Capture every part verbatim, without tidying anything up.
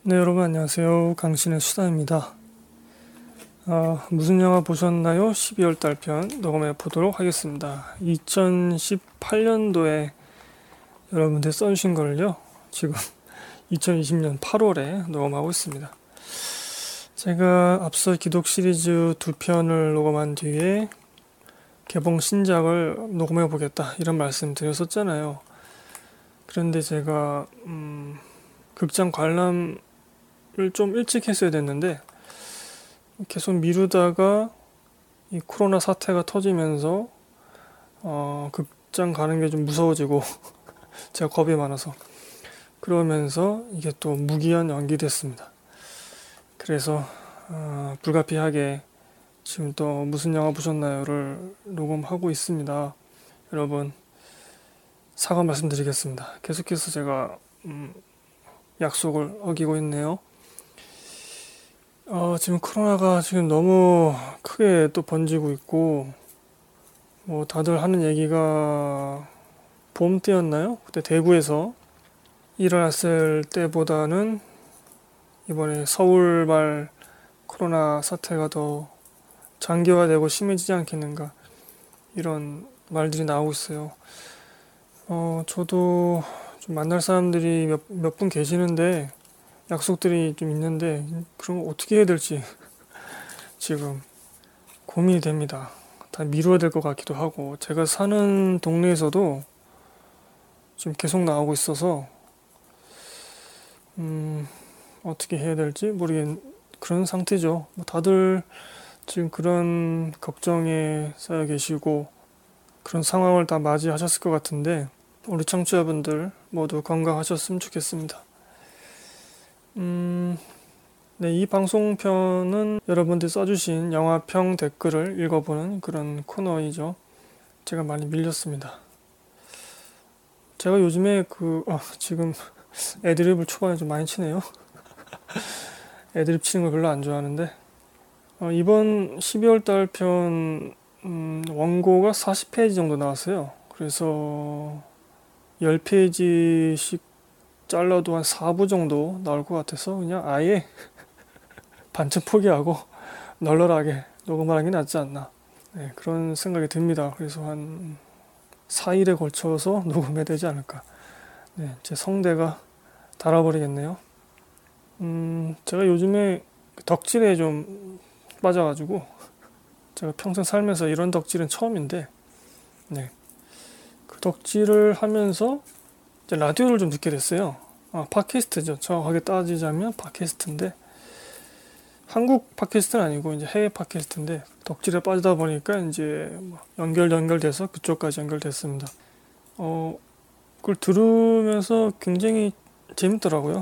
네, 여러분 안녕하세요. 강신의 수다입니다. 아, 무슨 영화 보셨나요? 십이월 달 편 녹음해 보도록 하겠습니다. 이천십팔 년도에 여러분들 써주신 거를요, 지금 이천이십 년 팔월에 녹음하고 있습니다. 제가 앞서 기독 시리즈 두 편을 녹음한 뒤에 개봉 신작을 녹음해 보겠다 이런 말씀 드렸었잖아요. 그런데 제가 음, 극장 관람을 좀 일찍 했어야 됐는데 계속 미루다가 이 코로나 사태가 터지면서 어, 극장 가는 게 좀 무서워지고 제가 겁이 많아서 그러면서 이게 또 무기한 연기됐습니다. 그래서 어, 불가피하게 지금 또 무슨 영화 보셨나요를 녹음하고 있습니다. 여러분 사과 말씀드리겠습니다. 계속해서 제가 음, 약속을 어기고 있네요. 어, 지금 코로나가 지금 너무 크게 또 번지고 있고, 뭐 다들 하는 얘기가 봄 때였나요? 그때 대구에서 일어났을 때보다는 이번에 서울발 코로나 사태가 더 장기화되고 심해지지 않겠는가 이런 말들이 나오고 있어요. 어, 저도 좀 만날 사람들이 몇, 몇 분 계시는데 약속들이 좀 있는데 그런 거 어떻게 해야 될지 지금 고민이 됩니다. 다 미뤄야 될 것 같기도 하고 제가 사는 동네에서도 지금 계속 나오고 있어서 음, 어떻게 해야 될지 모르겠는 그런 상태죠. 뭐 다들 지금 그런 걱정에 쌓여 계시고 그런 상황을 다 맞이하셨을 것 같은데 우리 청취자분들 모두 건강하셨으면 좋겠습니다. 음, 네, 이 방송편은 여러분들 써주신 영화평 댓글을 읽어보는 그런 코너이죠. 제가 많이 밀렸습니다. 제가 요즘에 그, 아, 지금 애드립을 초반에 좀 많이 치네요. 애드립 치는 걸 별로 안 좋아하는데, 어, 이번 십이월 달 편, 음, 원고가 사십 페이지 정도 나왔어요. 그래서 십 페이지씩 잘라도 한 사 부 정도 나올 것 같아서 그냥 아예 반쯤 포기하고 널널하게 녹음하는 게 낫지 않나, 네, 그런 생각이 듭니다. 그래서 한 사 일에 걸쳐서 녹음해야 되지 않을까. 네, 제 성대가 닳아버리겠네요. 음, 제가 요즘에 덕질에 좀 빠져가지고 제가 평생 살면서 이런 덕질은 처음인데, 네, 그 덕질을 하면서 이제 라디오를 좀 듣게 됐어요. 아, 팟캐스트죠. 정확하게 따지자면 팟캐스트인데 한국 팟캐스트는 아니고 이제 해외 팟캐스트인데 덕질에 빠지다 보니까 이제 뭐 연결 연결돼서 그쪽까지 연결됐습니다. 어, 그걸 들으면서 굉장히 재밌더라고요.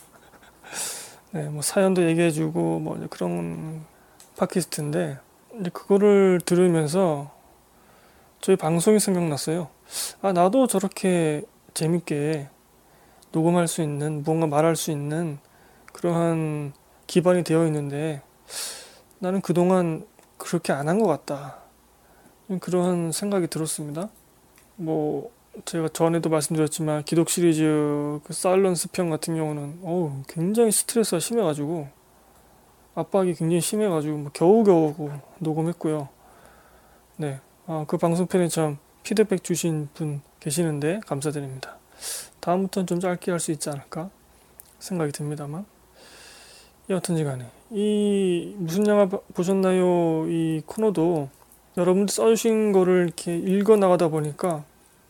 네, 뭐 사연도 얘기해주고 뭐 그런 팟캐스트인데 이제 그거를 들으면서 저희 방송이 생각났어요. 아, 나도 저렇게 재밌게 녹음할 수 있는, 무언가 말할 수 있는 그러한 기반이 되어 있는데 나는 그동안 그렇게 안 한 것 같다. 그러한 생각이 들었습니다. 뭐 제가 전에도 말씀드렸지만 기독 시리즈 그 사일런스 편 같은 경우는 어우, 굉장히 스트레스가 심해가지고 압박이 굉장히 심해가지고 뭐 겨우겨우 녹음했고요. 네, 아, 그 방송편에 참 피드백 주신 분 계시는데 감사드립니다. 다음부터는 좀 짧게 할 수 있지 않을까 생각이 듭니다만, 여하튼지 간에 이 무슨 영화 보셨나요 이 코너도 여러분들 써주신 거를 이렇게 읽어 나가다 보니까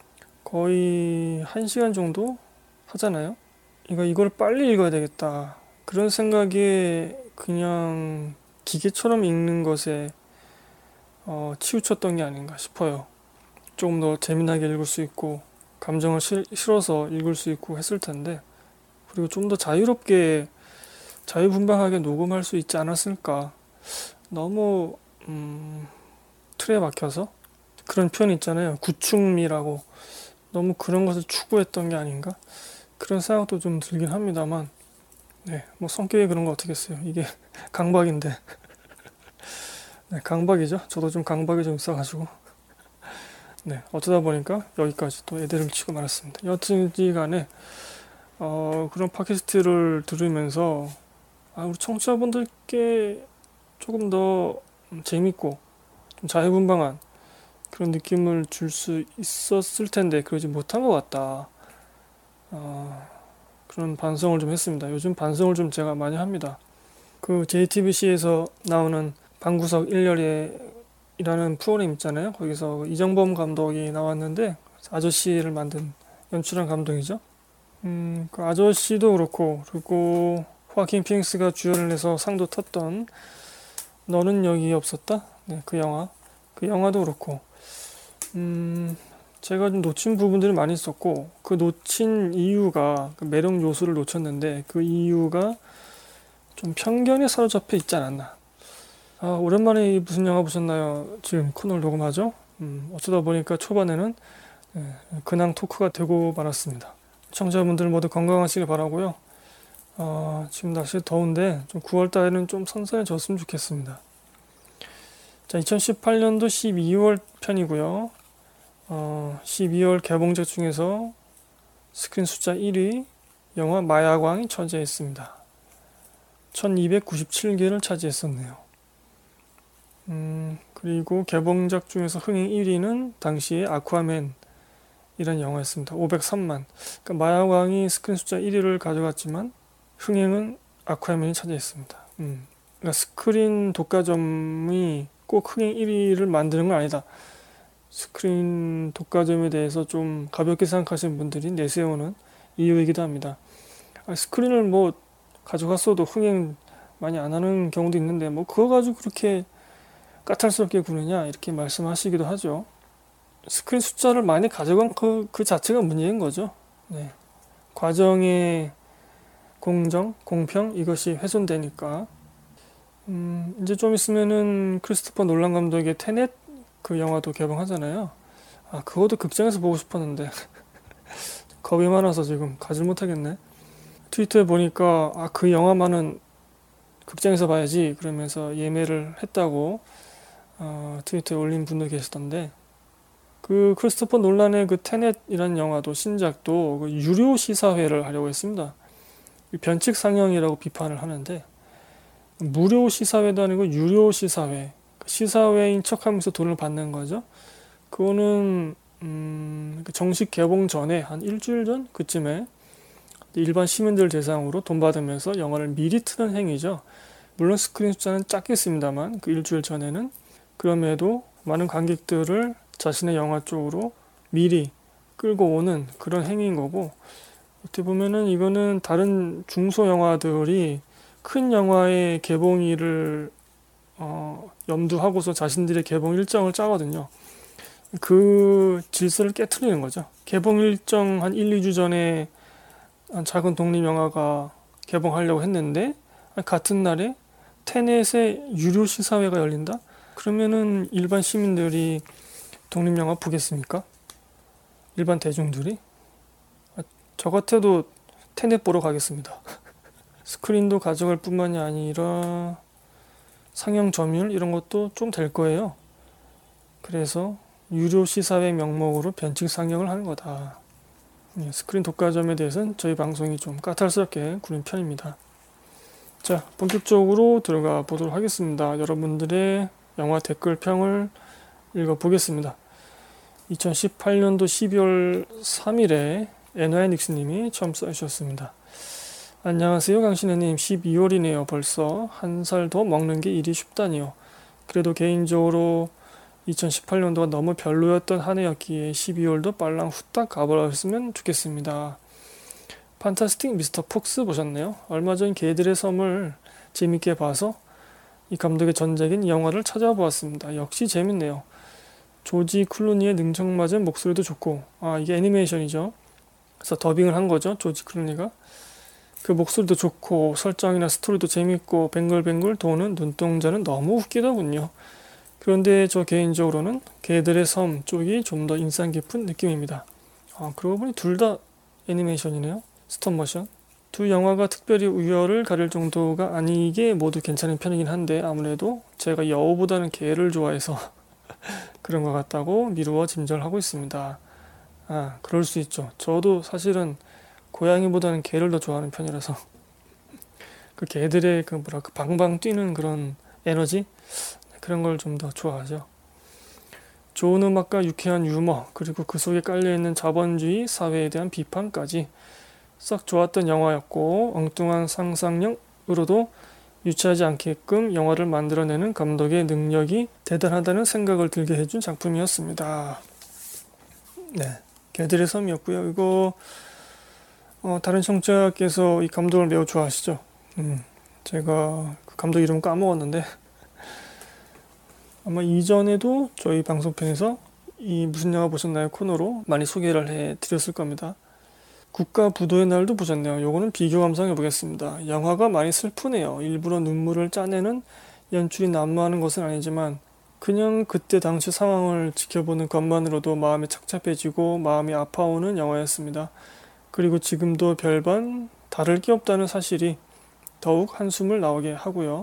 거의 한 시간 정도 하잖아요. 이거 이걸 빨리 읽어야 되겠다 그런 생각에 그냥 기계처럼 읽는 것에 어, 치우쳤던 게 아닌가 싶어요. 조금 더 재미나게 읽을 수 있고 감정을 실, 실어서 읽을 수 있고 했을 텐데, 그리고 좀 더 자유롭게 자유분방하게 녹음할 수 있지 않았을까. 너무 음, 틀에 박혀서 그런 표현 있잖아요. 구축미라고. 너무 그런 것을 추구했던 게 아닌가 그런 생각도 좀 들긴 합니다만, 네, 뭐 성격이 그런 거 어떻겠어요. 이게 강박인데. 네, 강박이죠. 저도 좀 강박이 좀 있어가지고. 네, 어쩌다 보니까 여기까지 또 애들을 치고 말았습니다. 여튼지 간에 어, 그런 팟캐스트를 들으면서 아, 우리 청취자분들께 조금 더 재밌고 좀 자유분방한 그런 느낌을 줄 수 있었을 텐데 그러지 못한 것 같다. 어, 그런 반성을 좀 했습니다. 요즘 반성을 좀 제가 많이 합니다. 그 제이티비씨에서 나오는 방구석 일렬에이라는 프로그램 있잖아요. 거기서 이정범 감독이 나왔는데 아저씨를 만든 연출한 감독이죠. 음, 그 아저씨도 그렇고 그리고 호아킨 피닉스가 주연을 해서 상도 탔던 너는 여기 없었다? 네, 그 영화. 그 영화도 그렇고 음, 제가 좀 놓친 부분들이 많이 있었고 그 놓친 이유가 그 매력 요소를 놓쳤는데 그 이유가 좀 편견에 사로잡혀 있지 않았나. 아, 오랜만에 무슨 영화 보셨나요? 지금 코너를 녹음하죠? 음, 어쩌다 보니까 초반에는 네, 근황 토크가 되고 말았습니다. 시청자분들 모두 건강하시길 바라고요. 어, 지금 날씨 더운데 좀 구월 달에는 좀 선선해졌으면 좋겠습니다. 자, 이천십팔 년도 십이월 편이고요. 어, 십이월 개봉작 중에서 스크린 숫자 일 위 영화 마야광이 차지했습니다. 천이백구십칠 개를 차지했었네요. 음, 그리고 개봉작 중에서 흥행 일 위는 당시에 아쿠아맨 이란 영화였습니다. 오백삼만. 그러니까 마야광이 스크린 숫자 일 위를 가져갔지만 흥행은 아쿠아맨이 차지했습니다. 음. 그러니까 스크린 독과점이 꼭 흥행 일 위를 만드는 건 아니다. 스크린 독과점에 대해서 좀 가볍게 생각하시는 분들이 내세우는 이유이기도 합니다. 아, 스크린을 뭐 가져갔어도 흥행 많이 안 하는 경우도 있는데 뭐 그거 가지고 그렇게 까탈스럽게 구느냐 이렇게 말씀하시기도 하죠. 스크린 숫자를 많이 가져간 그, 그 자체가 문제인 거죠. 네. 과정의 공정, 공평 이것이 훼손되니까 음, 이제 좀 있으면은 크리스토퍼 놀란 감독의 테넷 그 영화도 개봉하잖아요. 아, 그것도 극장에서 보고 싶었는데 겁이 많아서 지금 가질 못하겠네. 트위터에 보니까 아, 그 영화만은 극장에서 봐야지 그러면서 예매를 했다고 어, 트위터에 올린 분도 계시던데 그 크리스토퍼 놀란의 그 테넷이라는 영화도 신작도 그 유료 시사회를 하려고 했습니다. 변칙 상영이라고 비판을 하는데 무료 시사회도 아니고 유료 시사회 시사회인 척하면서 돈을 받는 거죠. 그거는 음, 정식 개봉 전에 한 일주일 전 그쯤에 일반 시민들 대상으로 돈 받으면서 영화를 미리 트는 행위죠. 물론 스크린 숫자는 작겠습니다만 그 일주일 전에는 그럼에도 많은 관객들을 자신의 영화 쪽으로 미리 끌고 오는 그런 행위인 거고 어떻게 보면은 이거는 다른 중소 영화들이 큰 영화의 개봉일을 어, 염두하고서 자신들의 개봉 일정을 짜거든요. 그 질서를 깨트리는 거죠. 개봉 일정 한 일, 이 주 전에 한 작은 독립 영화가 개봉하려고 했는데 같은 날에 테넷의 유료 시사회가 열린다? 그러면은 일반 시민들이 독립 영화 보겠습니까? 일반 대중들이? 아, 저 같아도 테넷 보러 가겠습니다. 스크린도 가져갈 뿐만이 아니라 상영 점유율 이런 것도 좀 될 거예요. 그래서 유료 시사회 명목으로 변칙 상영을 하는 거다. 스크린 독과점에 대해서는 저희 방송이 좀 까탈스럽게 구는 편입니다. 자, 본격적으로 들어가 보도록 하겠습니다. 여러분들의 영화 댓글평을 읽어보겠습니다. 이천십팔 년도 십이월 삼일에 에너애닉스님이 처음 써주셨습니다. 안녕하세요 강신혜님. 십이월이네요. 벌써 한 살 더 먹는 게 일이 쉽다니요. 그래도 개인적으로 이천십팔 년도가 너무 별로였던 한 해였기에 십이월도 빨랑 후딱 가버렸으면 좋겠습니다. 판타스틱 미스터 폭스 보셨나요? 얼마 전 개들의 섬을 재밌게 봐서 이 감독의 전작인 이 영화를 찾아보았습니다. 역시 재밌네요. 조지 클루니의 능청맞은 목소리도 좋고 아 이게 애니메이션이죠. 그래서 더빙을 한 거죠. 조지 클루니가. 그 목소리도 좋고 설정이나 스토리도 재밌고 뱅글뱅글 도는 눈동자는 너무 웃기더군요. 그런데 저 개인적으로는 개들의 섬 쪽이 좀 더 인상 깊은 느낌입니다. 아, 그러고 보니 둘 다 애니메이션이네요. 스톱모션. 두 영화가 특별히 우열을 가릴 정도가 아니게 모두 괜찮은 편이긴 한데 아무래도 제가 여우보다는 개를 좋아해서 그런 것 같다고 미루어 짐절하고 있습니다. 아, 그럴 수 있죠. 저도 사실은 고양이보다는 개를 더 좋아하는 편이라서 그 개들의 그 뭐랄까 그 방방 뛰는 그런 에너지 그런 걸 좀 더 좋아하죠. 좋은 음악과 유쾌한 유머 그리고 그 속에 깔려있는 자본주의 사회에 대한 비판까지 썩 좋았던 영화였고 엉뚱한 상상력으로도 유치하지 않게끔 영화를 만들어내는 감독의 능력이 대단하다는 생각을 들게 해준 작품이었습니다. 네, 개들의 섬이었고요. 이거 어, 다른 청취자께서 이 감독을 매우 좋아하시죠. 음, 제가 그 감독 이름 까먹었는데 아마 이전에도 저희 방송편에서 이 무슨 영화 보셨나요 코너로 많이 소개를 해드렸을 겁니다. 국가 부도의 날도 보셨네요. 요거는 비교 감상해 보겠습니다. 영화가 많이 슬프네요. 일부러 눈물을 짜내는 연출이 난무하는 것은 아니지만 그냥 그때 당시 상황을 지켜보는 것만으로도 마음이 착잡해지고 마음이 아파오는 영화였습니다. 그리고 지금도 별반 다를 게 없다는 사실이 더욱 한숨을 나오게 하고요.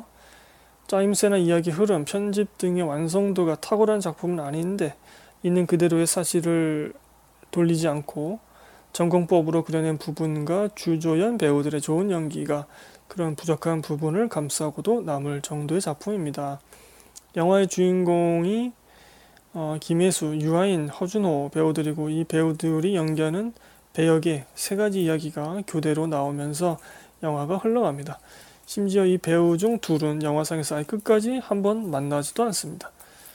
짜임새나 이야기 흐름, 편집 등의 완성도가 탁월한 작품은 아닌데 있는 그대로의 사실을 돌리지 않고 전공법으로 그려낸 부분과 주조연 배우들의 좋은 연기가 그런 부족한 부분을 감싸고도 남을 정도의 작품입니다. 영화의 주인공이 어, 김혜수, 유아인, 허준호 배우들이고 이 배우들이 연기하는 배역의 세 가지 이야기가 교대로 나오면서 영화가 흘러갑니다. 심지어 이 배우 중 둘은 영화상에서 아예 끝까지 한번 만나지도 않습니다.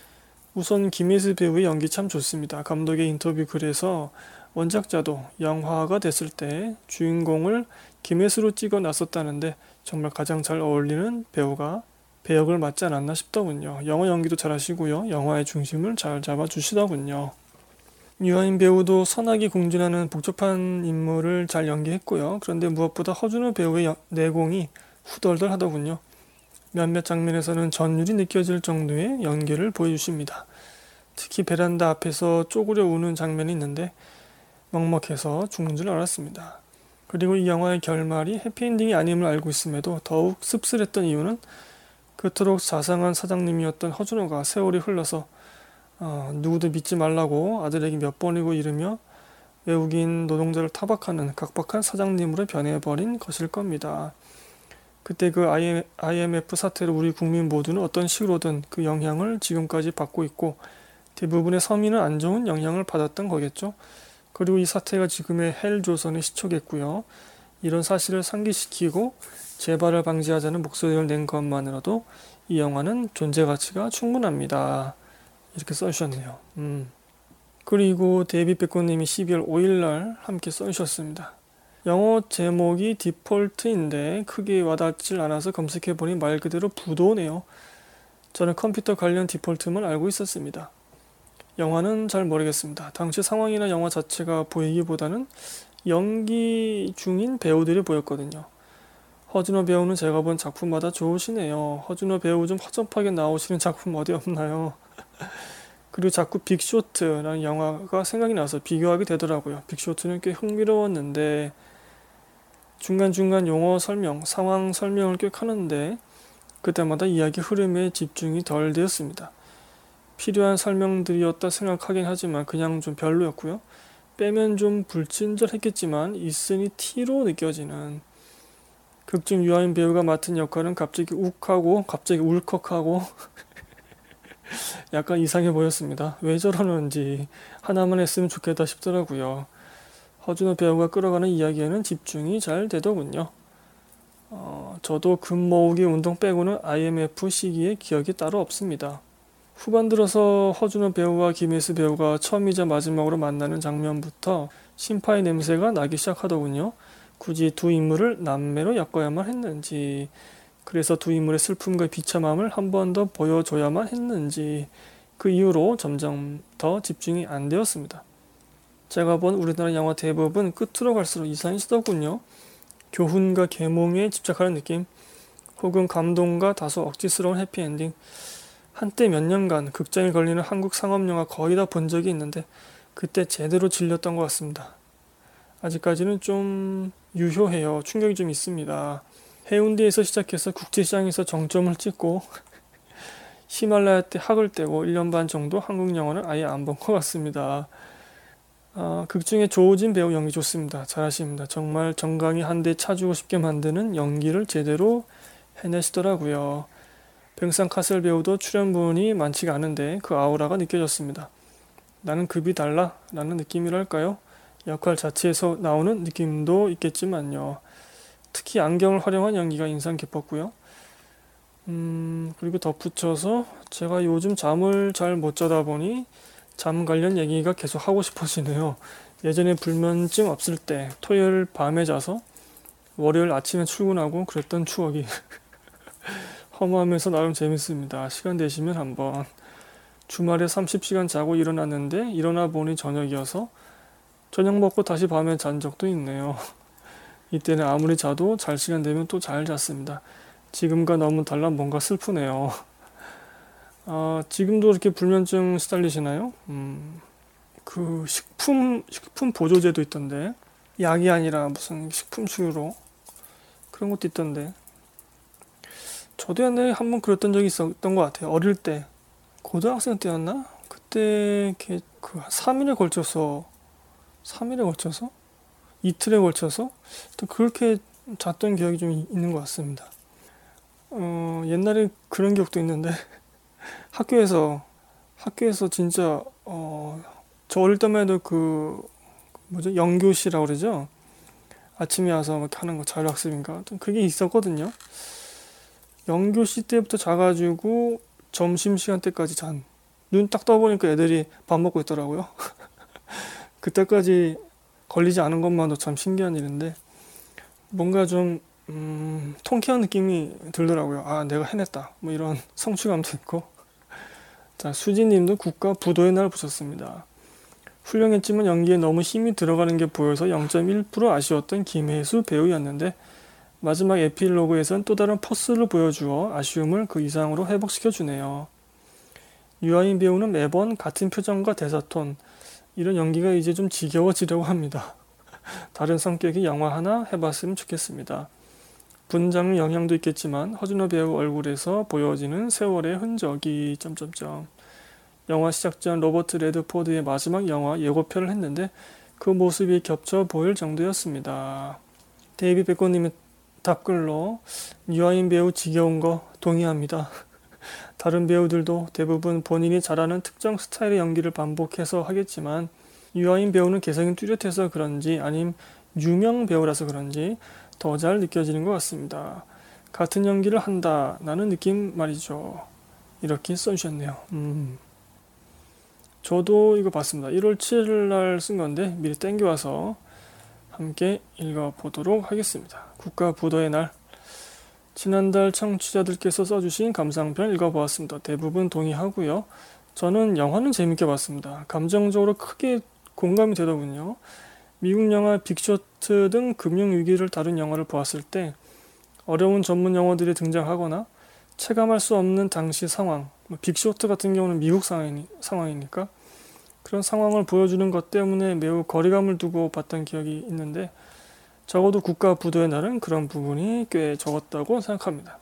우선 김혜수 배우의 연기 참 좋습니다. 감독의 인터뷰 글에서 원작자도 영화가 됐을 때 주인공을 김혜수로 찍어 놨었다는데 정말 가장 잘 어울리는 배우가 배역을 맡지 않았나 싶더군요. 영화 연기도 잘하시고요. 영화의 중심을 잘 잡아주시더군요. 유아인 배우도 선하게 공존하는 복잡한 인물을 잘 연기했고요. 그런데 무엇보다 허준호 배우의 여, 내공이 후덜덜 하더군요. 몇몇 장면에서는 전율이 느껴질 정도의 연기를 보여주십니다. 특히 베란다 앞에서 쪼그려 우는 장면이 있는데 먹먹해서 죽는 줄 알았습니다. 그리고 이 영화의 결말이 해피엔딩이 아님을 알고 있음에도 더욱 씁쓸했던 이유는 그토록 자상한 사장님이었던 허준호가 세월이 흘러서 어, 누구도 믿지 말라고 아들에게 몇 번이고 이르며 외국인 노동자를 타박하는 각박한 사장님으로 변해버린 것일 겁니다. 그때 그 아이엠에프 사태로 우리 국민 모두는 어떤 식으로든 그 영향을 지금까지 받고 있고 대부분의 서민은 안 좋은 영향을 받았던 거겠죠. 그리고 이 사태가 지금의 헬조선의 시초겠고요. 이런 사실을 상기시키고 재발을 방지하자는 목소리를 낸 것만으로도 이 영화는 존재 가치가 충분합니다. 이렇게 써주셨네요. 음. 그리고 데이빗 백호님이 십이월 오일날 함께 써주셨습니다. 영어 제목이 디폴트인데 크게 와닿질 않아서 검색해보니 말 그대로 부도네요. 저는 컴퓨터 관련 디폴트만 알고 있었습니다. 영화는 잘 모르겠습니다. 당시 상황이나 영화 자체가 보이기보다는 연기 중인 배우들이 보였거든요. 허준호 배우는 제가 본 작품마다 좋으시네요. 허준호 배우 좀 허접하게 나오시는 작품 어디 없나요? 그리고 자꾸 빅쇼트라는 영화가 생각이 나서 비교하게 되더라고요. 빅쇼트는 꽤 흥미로웠는데 중간중간 용어 설명, 상황 설명을 꽤 하는데 그때마다 이야기 흐름에 집중이 덜 되었습니다. 필요한 설명들이었다 생각하긴 하지만 그냥 좀 별로였고요. 빼면 좀 불친절했겠지만 있으니 티로 느껴지는 극중 유아인 배우가 맡은 역할은 갑자기 욱하고 갑자기 울컥하고 약간 이상해 보였습니다. 왜 저러는지 하나만 했으면 좋겠다 싶더라고요. 허준호 배우가 끌어가는 이야기에는 집중이 잘 되더군요. 어, 저도 금 모으기 운동 빼고는 아이엠에프 시기에 기억이 따로 없습니다. 후반 들어서 허준호 배우와 김혜수 배우가 처음이자 마지막으로 만나는 장면부터 신파의 냄새가 나기 시작하더군요. 굳이 두 인물을 남매로 엮어야만 했는지, 그래서 두 인물의 슬픔과 비참함을 한 번 더 보여줘야만 했는지, 그 이후로 점점 더 집중이 안 되었습니다. 제가 본 우리나라 영화 대부분 끝으로 갈수록 이상해지더군요. 교훈과 계몽에 집착하는 느낌, 혹은 감동과 다소 억지스러운 해피엔딩. 한때 몇 년간 극장에 걸리는 한국 상업영화 거의 다 본 적이 있는데 그때 제대로 질렸던 것 같습니다. 아직까지는 좀 유효해요. 충격이 좀 있습니다. 해운대에서 시작해서 국제시장에서 정점을 찍고 히말라야 때 학을 떼고 일 년 반 정도 한국 영화는 아예 안 본 것 같습니다. 아, 극 중에 조우진 배우 연기 좋습니다. 잘하십니다. 정말 정강이 한 대 차주고 싶게 만드는 연기를 제대로 해내시더라고요. 뱅상 카셀 배우도 출연분이 많지가 않은데 그 아우라가 느껴졌습니다. 나는 급이 달라 라는 느낌이랄까요? 역할 자체에서 나오는 느낌도 있겠지만요. 특히 안경을 활용한 연기가 인상 깊었고요. 음, 그리고 덧붙여서 제가 요즘 잠을 잘 못 자다 보니 잠 관련 얘기가 계속 하고 싶어지네요. 예전에 불면증 없을 때 토요일 밤에 자서 월요일 아침에 출근하고 그랬던 추억이 허무하면서 나름 재밌습니다. 시간 되시면 한번. 주말에 삼십 시간 자고 일어났는데 일어나 보니 저녁이어서 저녁 먹고 다시 밤에 잔 적도 있네요. 이때는 아무리 자도 잘 시간 되면 또 잘 잤습니다. 지금과 너무 달라 뭔가 슬프네요. 아, 지금도 이렇게 불면증 시달리시나요? 음, 그 식품 식품 보조제도 있던데 약이 아니라 무슨 식품수유로 그런 것도 있던데 저도 옛날에 한번 그랬던 적이 있었던 것 같아요. 어릴 때 고등학생 때였나? 그때 이렇게 그 삼 일에 걸쳐서 삼 일에 걸쳐서 이틀에 걸쳐서 또 그렇게 잤던 기억이 좀 있는 것 같습니다. 어, 옛날에 그런 기억도 있는데 학교에서 학교에서 진짜 어, 저 어릴 때만 해도 그 뭐죠? 영교시라고 그러죠? 아침에 와서 막 하는 거 자율학습인가? 좀 그게 있었거든요. 영교시 때부터 자가지고 점심시간 때까지 잔. 눈 딱 떠보니까 애들이 밥 먹고 있더라고요. 그때까지 걸리지 않은 것만도 참 신기한 일인데 뭔가 좀 음, 통쾌한 느낌이 들더라고요. 아, 내가 해냈다. 뭐 이런 성취감도 있고. 자, 수지님도 국가 부도의 날 보셨습니다. 훌륭했지만 연기에 너무 힘이 들어가는 게 보여서 영 점 일 퍼센트 아쉬웠던 김혜수 배우였는데 마지막 에필로그에선 또 다른 포스를 보여주어 아쉬움을 그 이상으로 회복시켜주네요. 유아인 배우는 매번 같은 표정과 대사톤, 이런 연기가 이제 좀 지겨워지려고 합니다. 다른 성격의 영화 하나 해봤으면 좋겠습니다. 분장 영향도 있겠지만 허준호 배우 얼굴에서 보여지는 세월의 흔적이 점점점. 영화 시작 전 로버트 레드포드의 마지막 영화 예고편을 했는데 그 모습이 겹쳐 보일 정도였습니다. 데이비 백고님의 답글로 유아인 배우 지겨운 거 동의합니다. 다른 배우들도 대부분 본인이 잘하는 특정 스타일의 연기를 반복해서 하겠지만 유아인 배우는 개성이 뚜렷해서 그런지 아님 유명 배우라서 그런지 더 잘 느껴지는 것 같습니다. 같은 연기를 한다 라는 느낌 말이죠. 이렇게 써주셨네요. 음. 저도 이거 봤습니다. 일월 칠일 날 쓴 건데 미리 땡겨와서 함께 읽어보도록 하겠습니다. 국가 부도의 날. 지난달 청취자들께서 써주신 감상편 읽어보았습니다. 대부분 동의하고요. 저는 영화는 재밌게 봤습니다. 감정적으로 크게 공감이 되더군요. 미국 영화 빅쇼트 등 금융위기를 다룬 영화를 보았을 때 어려운 전문 용어들이 등장하거나 체감할 수 없는 당시 상황, 빅쇼트 같은 경우는 미국 상황이니, 상황이니까 그런 상황을 보여주는 것 때문에 매우 거리감을 두고 봤던 기억이 있는데 적어도 국가 부도의 날은 그런 부분이 꽤 적었다고 생각합니다.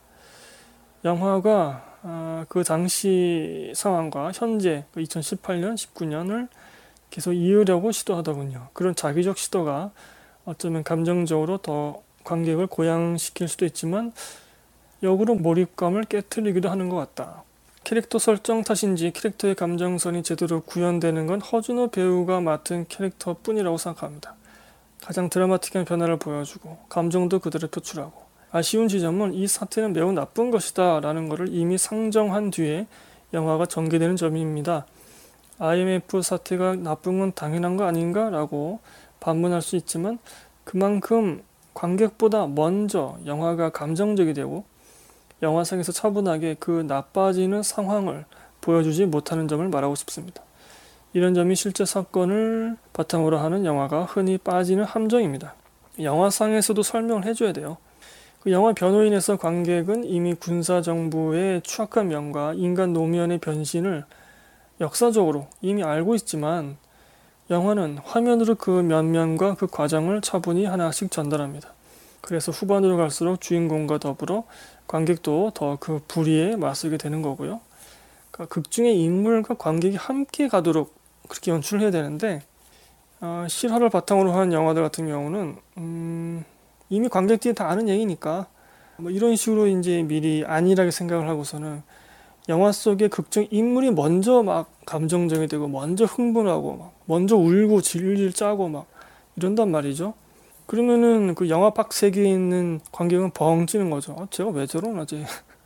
영화가 아, 그 당시 상황과 현재 이천십팔 년, 십구 년을 계속 이으려고 시도하더군요. 그런 자기적 시도가 어쩌면 감정적으로 더 관객을 고양시킬 수도 있지만 역으로 몰입감을 깨트리기도 하는 것 같다. 캐릭터 설정 탓인지 캐릭터의 감정선이 제대로 구현되는 건 허준호 배우가 맡은 캐릭터뿐이라고 생각합니다. 가장 드라마틱한 변화를 보여주고 감정도 그대로 표출하고 아쉬운 지점은 이 사태는 매우 나쁜 것이다 라는 것을 이미 상정한 뒤에 영화가 전개되는 점입니다. 아이엠에프 사태가 나쁜 건 당연한 거 아닌가 라고 반문할 수 있지만 그만큼 관객보다 먼저 영화가 감정적이 되고 영화상에서 차분하게 그 나빠지는 상황을 보여주지 못하는 점을 말하고 싶습니다. 이런 점이 실제 사건을 바탕으로 하는 영화가 흔히 빠지는 함정입니다. 영화상에서도 설명을 해줘야 돼요. 그 영화 변호인에서 관객은 이미 군사정부의 추악한 면과 인간 노무현의 변신을 역사적으로 이미 알고 있지만 영화는 화면으로 그 면면과 그 과정을 차분히 하나씩 전달합니다. 그래서 후반으로 갈수록 주인공과 더불어 관객도 더 그 불의에 맞서게 되는 거고요. 그러니까 극 중의 인물과 관객이 함께 가도록 그렇게 연출을 해야 되는데 어, 실화를 바탕으로 한 영화들 같은 경우는 음, 이미 관객들이 다 아는 얘기니까 뭐 이런 식으로 이제 미리 안일하게 생각을 하고서는 영화 속의 극중 인물이 먼저 막 감정적이 되고 먼저 흥분하고 막 먼저 울고 질질 짜고 막 이런단 말이죠. 그러면은 그 영화 박 세계에 있는 관객은 벙 찌는 거죠. 아, 제가 왜 저러나지?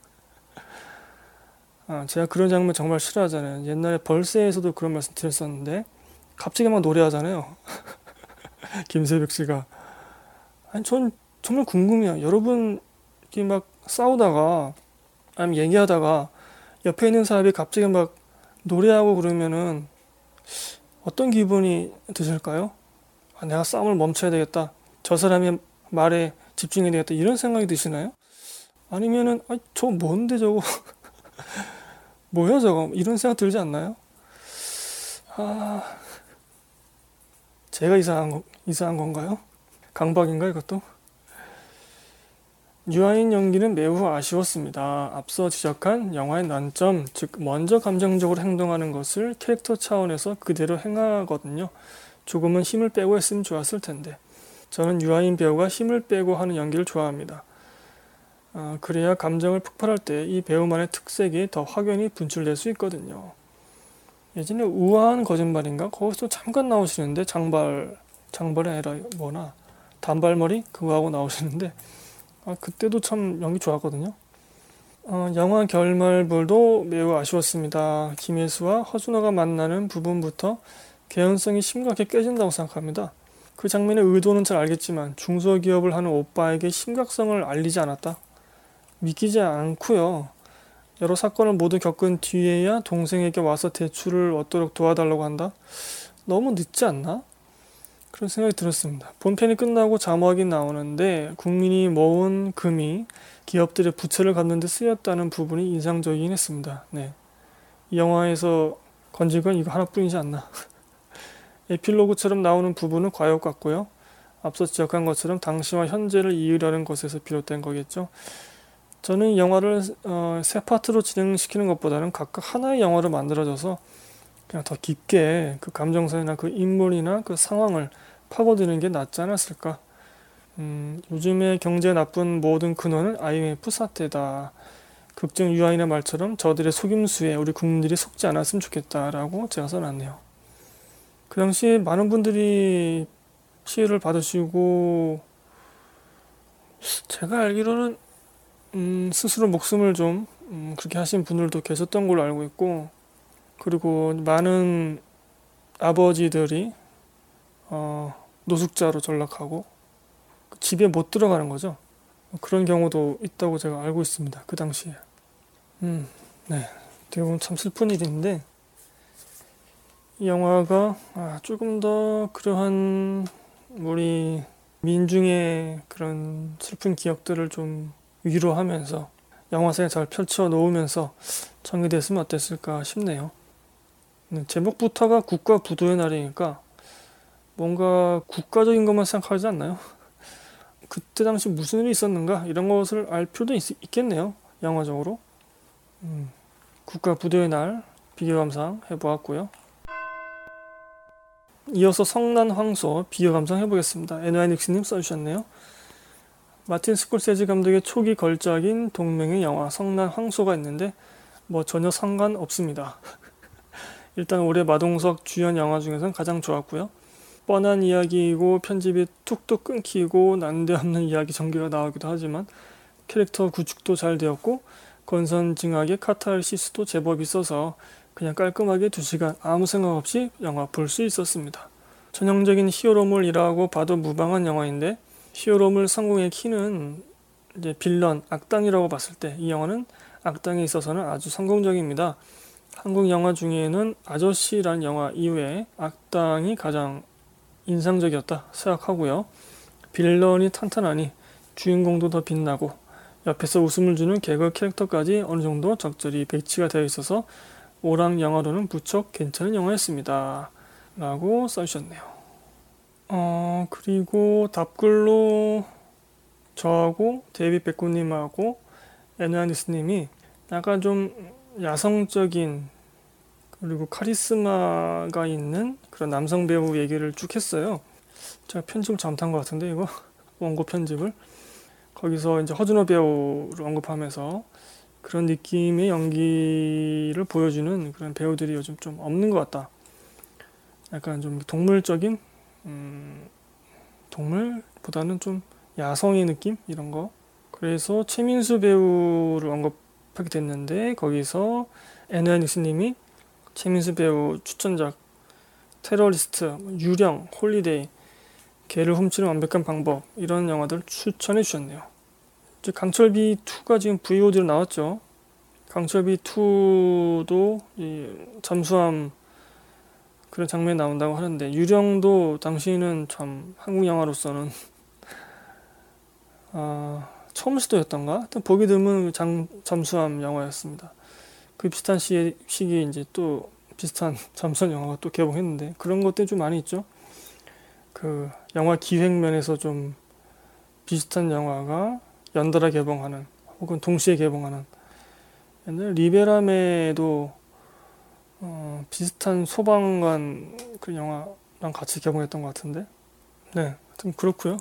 아, 제가 그런 장면 정말 싫어하잖아요. 옛날에 벌새에서도 그런 말씀 드렸었는데 갑자기 막 노래하잖아요. 김세벽 씨가. 아니, 전 정말 궁금해요. 여러분, 이렇게 막 싸우다가, 아니면 얘기하다가, 옆에 있는 사람이 갑자기 막 노래하고 그러면은 어떤 기분이 드실까요? 아, 내가 싸움을 멈춰야 되겠다. 저 사람의 말에 집중해야 되겠다. 이런 생각이 드시나요? 아니면은, 아, 저 뭔데 저거? 뭐야 저거? 이런 생각 들지 않나요? 아, 제가 이상한 거, 이상한 건가요? 강박인가 이것도? 유아인 연기는 매우 아쉬웠습니다. 앞서 지적한 영화의 난점, 즉 먼저 감정적으로 행동하는 것을 캐릭터 차원에서 그대로 행하거든요. 조금은 힘을 빼고 했으면 좋았을 텐데. 저는 유아인 배우가 힘을 빼고 하는 연기를 좋아합니다. 아, 그래야 감정을 폭발할 때 이 배우만의 특색이 더 확연히 분출될 수 있거든요. 예전에 우아한 거짓말인가? 거기서 잠깐 나오시는데 장발, 장발이 아니라 뭐나 단발머리? 그거 하고 나오시는데 아, 그때도 참 연기 좋았거든요. 어, 영화 결말물도 매우 아쉬웠습니다. 김혜수와 허준호가 만나는 부분부터 개연성이 심각하게 깨진다고 생각합니다. 그 장면의 의도는 잘 알겠지만 중소기업을 하는 오빠에게 심각성을 알리지 않았다. 믿기지 않고요. 여러 사건을 모두 겪은 뒤에야 동생에게 와서 대출을 얻도록 도와달라고 한다? 너무 늦지 않나? 그런 생각이 들었습니다. 본편이 끝나고 자막이 나오는데 국민이 모은 금이 기업들의 부채를 갚는 데 쓰였다는 부분이 인상적이긴 했습니다. 네. 이 영화에서 건진 건 이거 하나뿐이지 않나. 에필로그처럼 나오는 부분은 과욕 같고요. 앞서 지적한 것처럼 당시와 현재를 이으려는 것에서 비롯된 거겠죠. 저는 이 영화를 어, 세 파트로 진행시키는 것보다는 각각 하나의 영화로 만들어져서 그냥 더 깊게 그 감정선이나 그 인물이나 그 상황을 파고드는 게 낫지 않았을까. 음, 요즘의 경제 나쁜 모든 근원은 아이엠에프 사태다. 극중 유아인의 말처럼 저들의 속임수에 우리 국민들이 속지 않았으면 좋겠다라고 제가 써놨네요. 그 당시 많은 분들이 피해를 받으시고 제가 알기로는 음, 스스로 목숨을 좀 음, 그렇게 하신 분들도 계셨던 걸로 알고 있고 그리고 많은 아버지들이 어, 노숙자로 전락하고 집에 못 들어가는 거죠. 그런 경우도 있다고 제가 알고 있습니다. 그 당시에. 음, 네. 어떻게 보면 참 슬픈 일인데 이 영화가 아, 조금 더 그러한 우리 민중의 그런 슬픈 기억들을 좀 위로하면서 영화상에 잘 펼쳐 놓으면서 정리됐으면 어땠을까 싶네요. 네, 제목부터가 국가 부도의 날이니까 뭔가 국가적인 것만 생각하지 않나요? 그때 당시 무슨 일이 있었는가 이런 것을 알 필요도 있, 있겠네요. 영화적으로. 음, 국가 부도의 날 비교 감상 해보았고요. 이어서 성난 황소 비교 감상 해보겠습니다. 엔와이닉스님 써주셨네요. 마틴 스콜세지 감독의 초기 걸작인 동명의 영화 성난 황소가 있는데 뭐 전혀 상관없습니다. 일단 올해 마동석 주연 영화 중에서는 가장 좋았고요. 뻔한 이야기이고 편집이 툭툭 끊기고 난데없는 이야기 전개가 나오기도 하지만 캐릭터 구축도 잘 되었고 권선징악의 카타르시스도 제법 있어서 그냥 깔끔하게 두 시간 아무 생각 없이 영화 볼 수 있었습니다. 전형적인 히어로물이라고 봐도 무방한 영화인데 히어로물 성공의 키는 이제 빌런, 악당이라고 봤을 때 이 영화는 악당에 있어서는 아주 성공적입니다. 한국 영화 중에는 아저씨라는 영화 이후에 악당이 가장 인상적이었다 생각하고요. 빌런이 탄탄하니 주인공도 더 빛나고 옆에서 웃음을 주는 개그 캐릭터까지 어느 정도 적절히 배치가 되어 있어서 오락 영화로는 무척 괜찮은 영화였습니다. 라고 써주셨네요. 어, 그리고 답글로 저하고 데이빗 백구님하고 애누아니스님이 약간 좀 야성적인 그리고 카리스마가 있는 그런 남성 배우 얘기를 쭉 했어요. 제가 편집을 잘못한 것 같은데 이거 원고 편집을 거기서 이제 허준호 배우를 언급하면서 그런 느낌의 연기를 보여주는 그런 배우들이 요즘 좀 없는 것 같다. 약간 좀 동물적인 음, 동물보다는 좀 야성의 느낌 이런 거. 그래서 최민수 배우를 언급하게 됐는데 거기서 애나 닉스님이 최민수 배우 추천작 테러리스트, 유령, 홀리데이, 개를 훔치는 완벽한 방법 이런 영화들 추천해 주셨네요. 이제 강철비 이가 지금 브이오디로 나왔죠. 강철비 이도 이 잠수함 그런 장면이 나온다고 하는데 유령도 당시에는 참 한국 영화로서는 아, 처음 시도였던가? 하여튼 보기 드문 장, 잠수함 영화였습니다. 그 비슷한 시, 시기에 이제 또 비슷한 잠수함 영화가 또 개봉했는데 그런 것들이 좀 많이 있죠. 그 영화 기획면에서 좀 비슷한 영화가 연달아 개봉하는 혹은 동시에 개봉하는 옛날 리베라메도 어, 비슷한 소방관 그 영화랑 같이 개봉했던 것 같은데 네, 좀 그렇고요.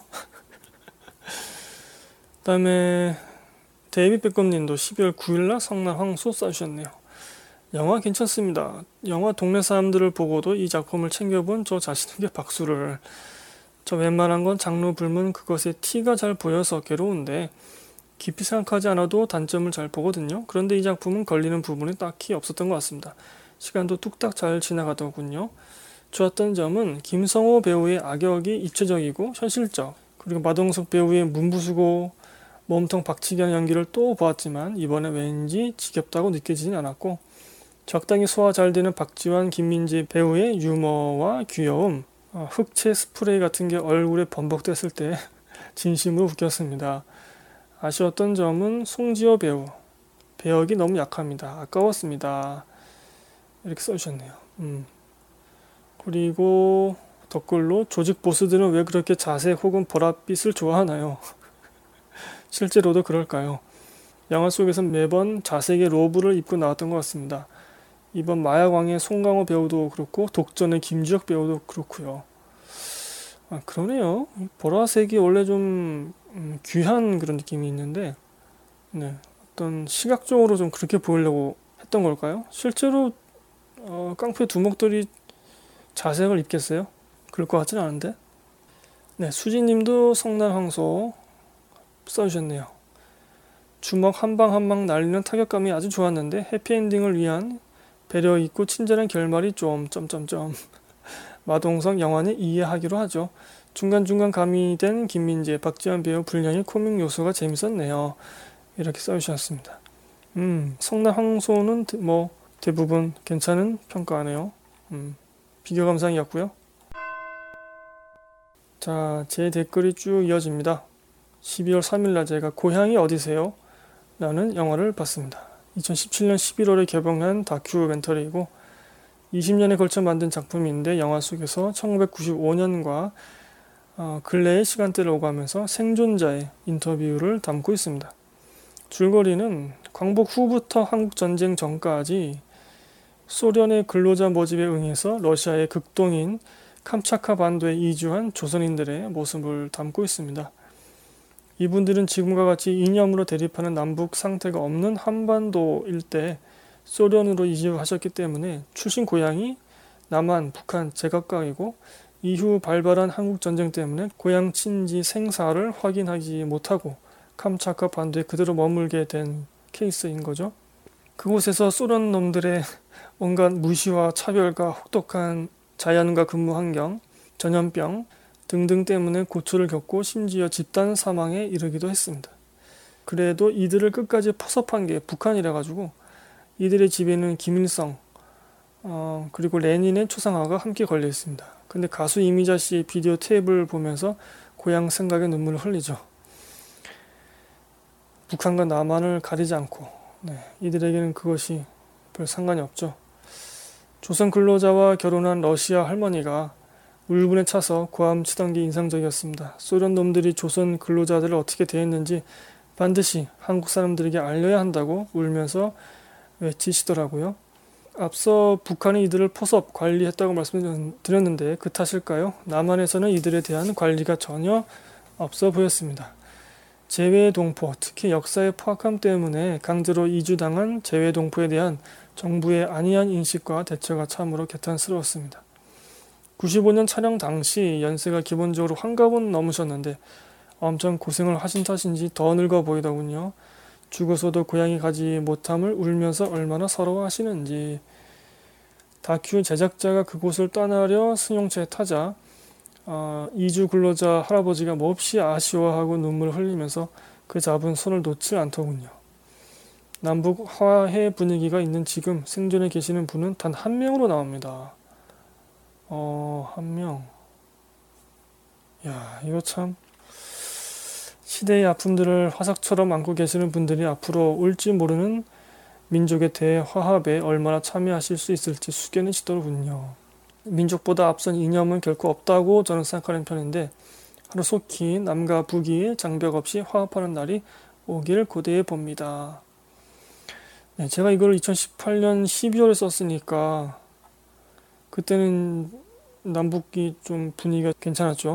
그 다음에 데이빗 베컴님도 십이월 구일날 성난 황소 써주셨네요. 영화 괜찮습니다. 영화 동네 사람들을 보고도 이 작품을 챙겨본 저 자신에게 박수를. 저 웬만한 건 장르 불문 그것에 티가 잘 보여서 괴로운데 깊이 생각하지 않아도 단점을 잘 보거든요. 그런데 이 작품은 걸리는 부분이 딱히 없었던 것 같습니다. 시간도 뚝딱 잘 지나가더군요. 좋았던 점은 김성호 배우의 악역이 입체적이고 현실적, 그리고 마동석 배우의 문부수고 몸통 박치기한 연기를 또 보았지만 이번에 왠지 지겹다고 느껴지진 않았고 적당히 소화 잘 되는 박지환, 김민재 배우의 유머와 귀여움, 어, 흑채 스프레이 같은 게 얼굴에 범벅됐을 때 진심으로 웃겼습니다. 아쉬웠던 점은 송지효 배우, 배역이 너무 약합니다. 아까웠습니다. 이렇게 써주셨네요. 음. 그리고 댓글로 조직 보스들은 왜 그렇게 자색 혹은 보랏빛을 좋아하나요? 실제로도 그럴까요? 영화 속에선 매번 자색의 로브를 입고 나왔던 것 같습니다. 이번 마약왕의 송강호 배우도 그렇고 독전의 김주혁 배우도 그렇고요. 아, 그러네요. 보라색이 원래 좀 음, 귀한 그런 느낌이 있는데 네, 어떤 시각적으로 좀 그렇게 보이려고 했던 걸까요? 실제로 어, 깡패 두목들이 자색을 입겠어요? 그럴 것 같진 않은데. 네, 수지님도 성난 황소 써주셨네요. 주먹 한 방 한 방 날리는 타격감이 아주 좋았는데 해피엔딩을 위한 배려 있고 친절한 결말이 좀 점점점 마동석 영화는 이해하기로 하죠. 중간중간 가미된 김민재, 박지환 배우 분량의 코믹 요소가 재밌었네요. 이렇게 써주셨습니다. 음, 성난 황소는 뭐 대부분 괜찮은 평가네요. 음, 비교 감상이었고요. 자, 제 댓글이 쭉 이어집니다. 십이월 삼일날 제가 고향이 어디세요? 라는 영화를 봤습니다. 이천십칠년 십일월에 개봉한 다큐멘터리이고 이십 년에 걸쳐 만든 작품인데 영화 속에서 천구백구십오년과 어, 근래의 시간대를 오가면서 생존자의 인터뷰를 담고 있습니다. 줄거리는 광복 후부터 한국 전쟁 전까지 소련의 근로자 모집에 응해서 러시아의 극동인 캄차카 반도에 이주한 조선인들의 모습을 담고 있습니다. 이분들은 지금과 같이 이념으로 대립하는 남북 상태가 없는 한반도 일대에 소련으로 이주하셨기 때문에 출신 고향이 남한, 북한 제각각이고 이후 발발한 한국전쟁 때문에 고향 친지 생사를 확인하지 못하고 캄차카 반도에 그대로 머물게 된 케이스인 거죠. 그곳에서 소련 놈들의 온갖 무시와 차별과 혹독한 자연과 근무 환경, 전염병 등등 때문에 고초를 겪고 심지어 집단 사망에 이르기도 했습니다. 그래도 이들을 끝까지 포섭한 게 북한이라 가지고 이들의 집에는 김일성 어, 그리고 레닌의 초상화가 함께 걸려 있습니다. 근데 가수 이미자 씨의 비디오 테이프를 보면서 고향 생각에 눈물을 흘리죠. 북한과 남한을 가리지 않고 네, 이들에게는 그것이 별 상관이 없죠. 조선 근로자와 결혼한 러시아 할머니가 울분에 차서 고함 치던 게 인상적이었습니다. 소련 놈들이 조선 근로자들을 어떻게 대했는지 반드시 한국 사람들에게 알려야 한다고 울면서 외치시더라고요. 앞서 북한이 이들을 포섭, 관리했다고 말씀드렸는데 그 탓일까요? 남한에서는 이들에 대한 관리가 전혀 없어 보였습니다. 재외동포, 특히 역사의 포악함 때문에 강제로 이주당한 재외동포에 대한 정부의 안이한 인식과 대처가 참으로 개탄스러웠습니다. 구십오 년 촬영 당시 연세가 기본적으로 환갑은 넘으셨는데 엄청 고생을 하신 탓인지 더 늙어 보이더군요. 죽어서도 고향에 가지 못함을 울면서 얼마나 서러워하시는지. 다큐 제작자가 그곳을 떠나려 승용차에 타자 어, 이주 근로자 할아버지가 몹시 아쉬워하고 눈물을 흘리면서 그 잡은 손을 놓질 않더군요. 남북 화해 분위기가 있는 지금 생존에 계시는 분은 단 한 명으로 나옵니다. 어, 한 명. 야, 이거 참 시대의 아픔들을 화석처럼 안고 계시는 분들이 앞으로 올지 모르는 민족의 대화합에 얼마나 참여하실 수 있을지 숙연해지더군요. 민족보다 앞선 이념은 결코 없다고 저는 생각하는 편인데 하루속히 남과 북이 장벽 없이 화합하는 날이 오길 고대해 봅니다. 네, 제가 이걸 이천십팔 년 십이월에 썼으니까 그때는 남북이 좀 분위기가 괜찮았죠.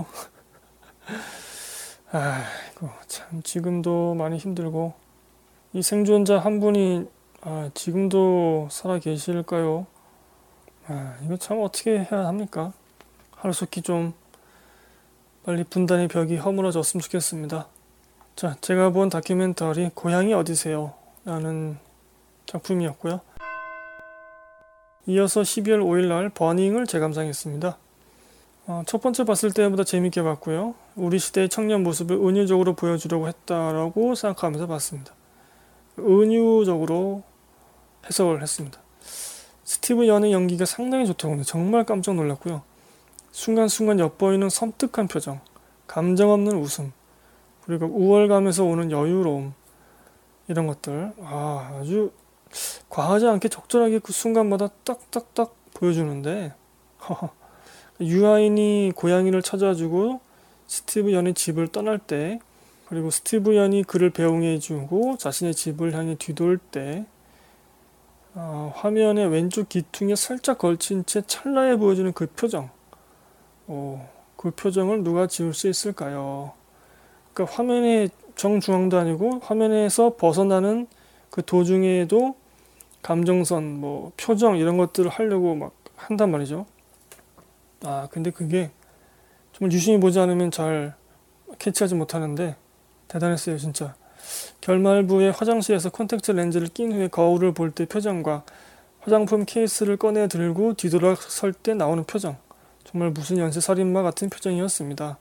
아이고 참 지금도 많이 힘들고 이 생존자 한 분이 아, 지금도 살아 계실까요? 아, 이거 참 어떻게 해야 합니까? 하루속히 좀 빨리 분단의 벽이 허물어졌으면 좋겠습니다. 자, 제가 본 다큐멘터리 고향이 어디세요? 라는 작품이었고요. 이어서 십이월 오일 날 버닝을 재감상했습니다. 어, 첫 번째 봤을 때보다 재밌게 봤고요. 우리 시대의 청년 모습을 은유적으로 보여주려고 했다라고 생각하면서 봤습니다. 은유적으로 해석을 했습니다. 스티브 연의 연기가 상당히 좋더군요. 정말 깜짝 놀랐고요. 순간순간 엿보이는 섬뜩한 표정, 감정 없는 웃음, 그리고 우월감에서 오는 여유로움, 이런 것들 아, 아주 과하지 않게 적절하게 그 순간마다 딱딱딱 보여주는데 유아인이 고양이를 찾아주고 스티브 연의 집을 떠날 때, 그리고 스티브 연이 그를 배웅해주고 자신의 집을 향해 뒤돌 때 어, 화면의 왼쪽 귀퉁이에 살짝 걸친 채 찰나에 보여주는 그 표정, 어, 그 표정을 누가 지울 수 있을까요? 그러니까 화면의 정중앙도 아니고 화면에서 벗어나는 그 도중에도 감정선, 뭐 표정 이런 것들을 하려고 막 한단 말이죠. 아 근데 그게 정말 유심히 보지 않으면 잘 캐치하지 못하는데 대단했어요 진짜. 결말부에 화장실에서 콘택트 렌즈를 낀 후에 거울을 볼 때 표정과 화장품 케이스를 꺼내 들고 뒤돌아설 때 나오는 표정, 정말 무슨 연쇄살인마 같은 표정이었습니다.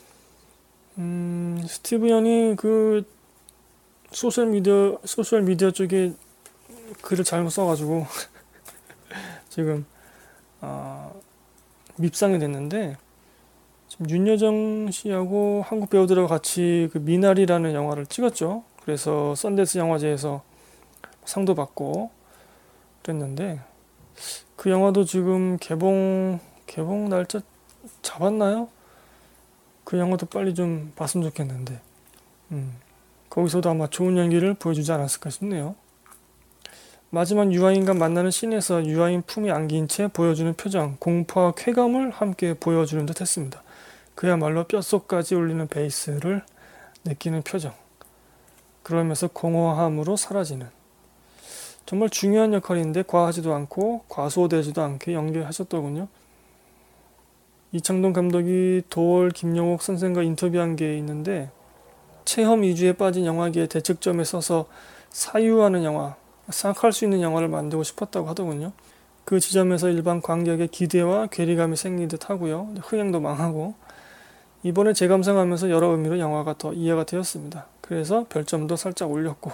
음, 스티브 연이 그 소셜미디어 소셜미디어 쪽에 글을 잘못 써가지고 지금 어, 밉상이 됐는데, 지금 윤여정 씨하고 한국 배우들하고 같이 그 미나리라는 영화를 찍었죠. 그래서 썬댄스 영화제에서 상도 받고 그랬는데 그 영화도 지금 개봉 개봉 날짜 잡았나요? 그 영화도 빨리 좀 봤으면 좋겠는데 음, 거기서도 아마 좋은 연기를 보여주지 않았을까 싶네요. 마지막 유아인과 만나는 씬에서 유아인 품에 안긴 채 보여주는 표정, 공포와 쾌감을 함께 보여주는 듯 했습니다. 그야말로 뼛속까지 울리는 베이스를 느끼는 표정, 그러면서 공허함으로 사라지는, 정말 중요한 역할인데 과하지도 않고 과소되지도 않게 연기하셨더군요. 이창동 감독이 도월 김영옥 선생과 인터뷰한 게 있는데, 체험 이주에 빠진 영화계의 대책점에 서서 사유하는 영화, 생각할 수 있는 영화를 만들고 싶었다고 하더군요. 그 지점에서 일반 관객의 기대와 괴리감이 생긴 듯 하고요. 흥행도 망하고, 이번에 재감상하면서 여러 의미로 영화가 더 이해가 되었습니다. 그래서 별점도 살짝 올렸고,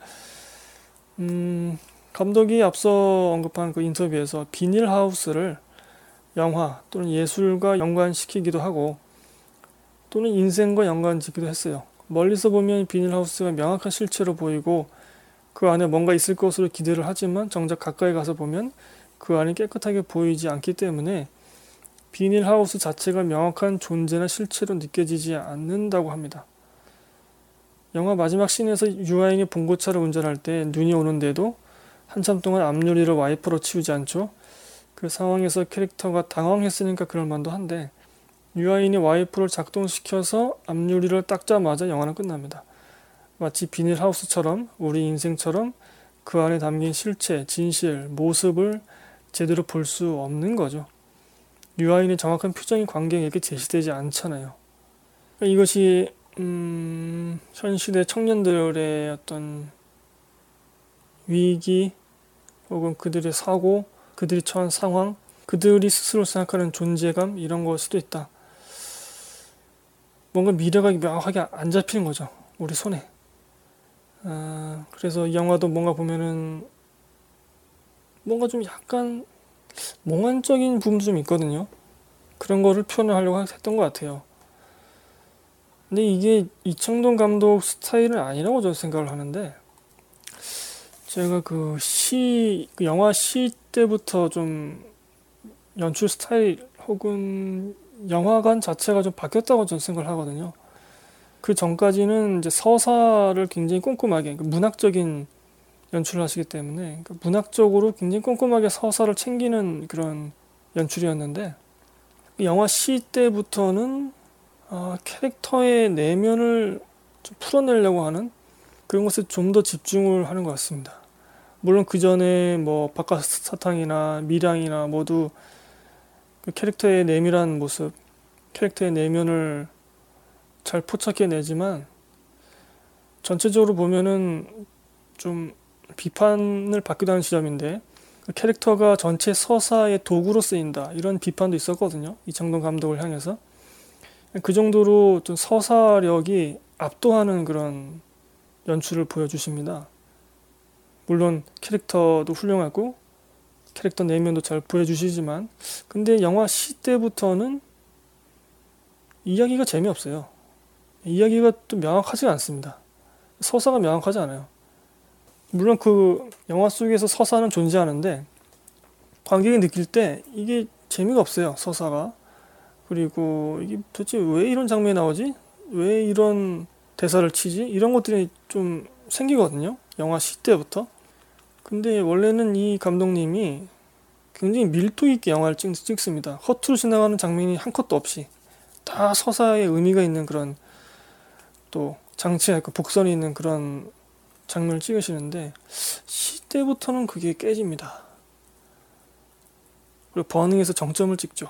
음, 감독이 앞서 언급한 그 인터뷰에서 비닐하우스를 영화 또는 예술과 연관시키기도 하고 또는 인생과 연관짓기도 했어요. 멀리서 보면 비닐하우스가 명확한 실체로 보이고 그 안에 뭔가 있을 것으로 기대를 하지만 정작 가까이 가서 보면 그 안이 깨끗하게 보이지 않기 때문에 비닐하우스 자체가 명확한 존재나 실체로 느껴지지 않는다고 합니다. 영화 마지막 씬에서 유아인이 봉고차를 운전할 때 눈이 오는데도 한참 동안 앞유리를 와이퍼로 치우지 않죠. 그 상황에서 캐릭터가 당황했으니까 그럴 만도 한데 유아인이 와이퍼를 작동시켜서 앞유리를 닦자마자 영화는 끝납니다. 마치 비닐하우스처럼 우리 인생처럼 그 안에 담긴 실체, 진실, 모습을 제대로 볼 수 없는 거죠. 유아인의 정확한 표정이 관객에게 제시되지 않잖아요. 이것이 음, 현 시대 청년들의 어떤 위기 혹은 그들의 사고, 그들이 처한 상황, 그들이 스스로 생각하는 존재감 이런 걸 수도 있다. 뭔가 미래가 명확하게 안 잡히는 거죠. 우리 손에. 아, 그래서 이 영화도 뭔가 보면은 뭔가 좀 약간 몽환적인 부분도 좀 있거든요. 그런 거를 표현을 하려고 했던 것 같아요. 근데 이게 이창동 감독 스타일은 아니라고 저는 생각을 하는데 제가 그 시, 그 영화 시 때부터 좀 연출 스타일 혹은 영화관 자체가 좀 바뀌었다고 저는 생각을 하거든요. 그 전까지는 이제 서사를 굉장히 꼼꼼하게, 그러니까 문학적인 연출을 하시기 때문에 그러니까 문학적으로 굉장히 꼼꼼하게 서사를 챙기는 그런 연출이었는데 영화 시 때부터는 어, 캐릭터의 내면을 좀 풀어내려고 하는 그런 것에 좀 더 집중을 하는 것 같습니다. 물론 그 전에 뭐 박하사탕이나 미량이나 모두 그 캐릭터의 내밀한 모습, 캐릭터의 내면을 잘 포착해내지만 전체적으로 보면은 좀 비판을 받기도 하는 지점인데 그 캐릭터가 전체 서사의 도구로 쓰인다 이런 비판도 있었거든요. 이창동 감독을 향해서 그 정도로 좀 서사력이 압도하는 그런 연출을 보여주십니다. 물론 캐릭터도 훌륭하고 캐릭터 내면도 잘 보여주시지만 근데 영화 시 때부터는 이야기가 재미없어요. 이야기가 또 명확하지가 않습니다. 서사가 명확하지 않아요. 물론 그 영화 속에서 서사는 존재하는데 관객이 느낄 때 이게 재미가 없어요. 서사가. 그리고 이게 도대체 왜 이런 장면이 나오지? 왜 이런 대사를 치지? 이런 것들이 좀 생기거든요. 영화 시 때부터. 근데 원래는 이 감독님이 굉장히 밀도 있게 영화를 찍, 찍습니다. 허투루 지나가는 장면이 한 컷도 없이 다 서사에 의미가 있는 그런 또 장치가 있고 복선이 있는 그런 장면을 찍으시는데 시 때부터는 그게 깨집니다. 그리고 버닝에서 정점을 찍죠.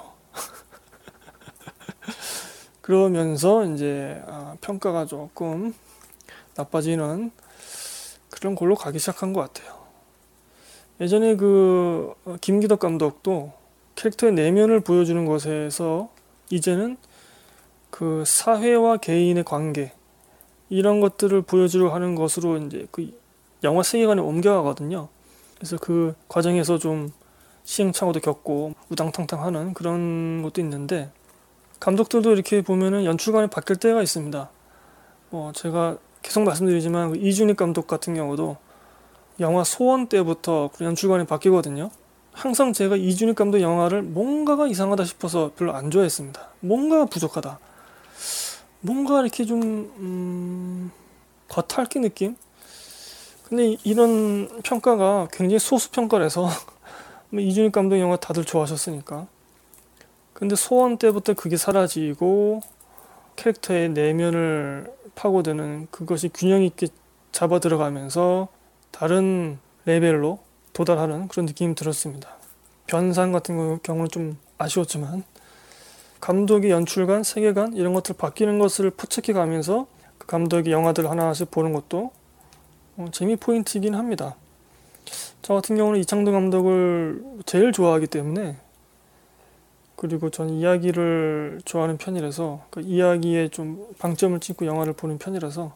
그러면서 이제 아, 평가가 조금 나빠지는 그런 걸로 가기 시작한 것 같아요. 예전에 그 김기덕 감독도 캐릭터의 내면을 보여주는 것에서 이제는 그 사회와 개인의 관계 이런 것들을 보여주려 하는 것으로 이제 그 영화 세계관에 옮겨가거든요. 그래서 그 과정에서 좀 시행착오도 겪고 우당탕탕하는 그런 것도 있는데 감독들도 이렇게 보면은 연출관이 바뀔 때가 있습니다. 뭐 제가 계속 말씀드리지만 그 이준익 감독 같은 경우도 영화 소원 때부터 연출관이 바뀌거든요. 항상 제가 이준익 감독 영화를 뭔가가 이상하다 싶어서 별로 안 좋아했습니다. 뭔가가 부족하다. 뭔가 이렇게 좀 음, 겉핥기 느낌? 근데 이런 평가가 굉장히 소수 평가라서 이준익 감독 영화 다들 좋아하셨으니까. 근데 소원 때부터 그게 사라지고 캐릭터의 내면을 파고드는 그것이 균형 있게 잡아 들어가면서 다른 레벨로 도달하는 그런 느낌이 들었습니다. 변산 같은 경우는 좀 아쉬웠지만 감독의 연출관, 세계관 이런 것들 바뀌는 것을 포착해 가면서 그 감독의 영화들 하나씩 보는 것도 어, 재미 포인트이긴 합니다. 저 같은 경우는 이창동 감독을 제일 좋아하기 때문에 그리고 전 이야기를 좋아하는 편이라서 그 이야기에 좀 방점을 찍고 영화를 보는 편이라서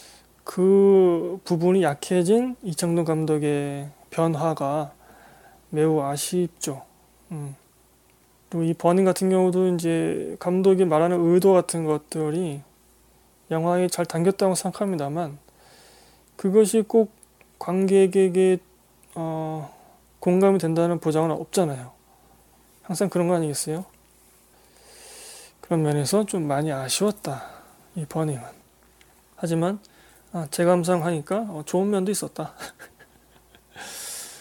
그 부분이 약해진 이창동 감독의 변화가 매우 아쉽죠. 음. 그리고 이 버닝 같은 경우도 이제 감독이 말하는 의도 같은 것들이 영화에 잘 담겼다고 생각합니다만 그것이 꼭 관객에게 어, 공감이 된다는 보장은 없잖아요. 항상 그런 거 아니겠어요? 그런 면에서 좀 많이 아쉬웠다. 이 버닝은. 하지만 아, 재감상하니까 어, 좋은 면도 있었다.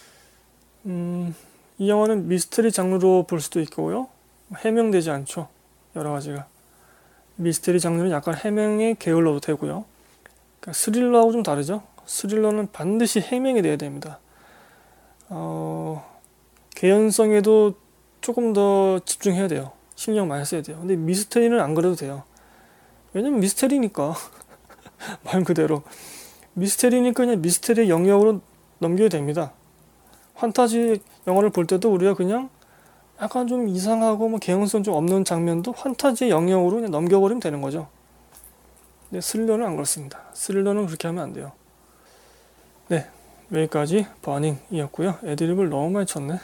음, 이 영화는 미스터리 장르로 볼 수도 있고요. 해명되지 않죠. 여러 가지가. 미스터리 장르는 약간 해명의 계열로도 되고요. 그러니까 스릴러하고 좀 다르죠. 스릴러는 반드시 해명이 돼야 됩니다. 어, 개연성에도 조금 더 집중해야 돼요. 신경 많이 써야 돼요. 근데 미스터리는 안 그래도 돼요. 왜냐면 미스터리니까. 말 그대로. 미스터리니까 그냥 미스터리의 영역으로 넘겨야 됩니다. 판타지 영화를 볼 때도 우리가 그냥 약간 좀 이상하고 뭐 개연성 좀 없는 장면도 판타지의 영역으로 그냥 넘겨버리면 되는 거죠. 근데 스릴러는 안 그렇습니다. 스릴러는 그렇게 하면 안 돼요. 네, 여기까지 버닝이었고요. 애드립을 너무 많이 쳤네.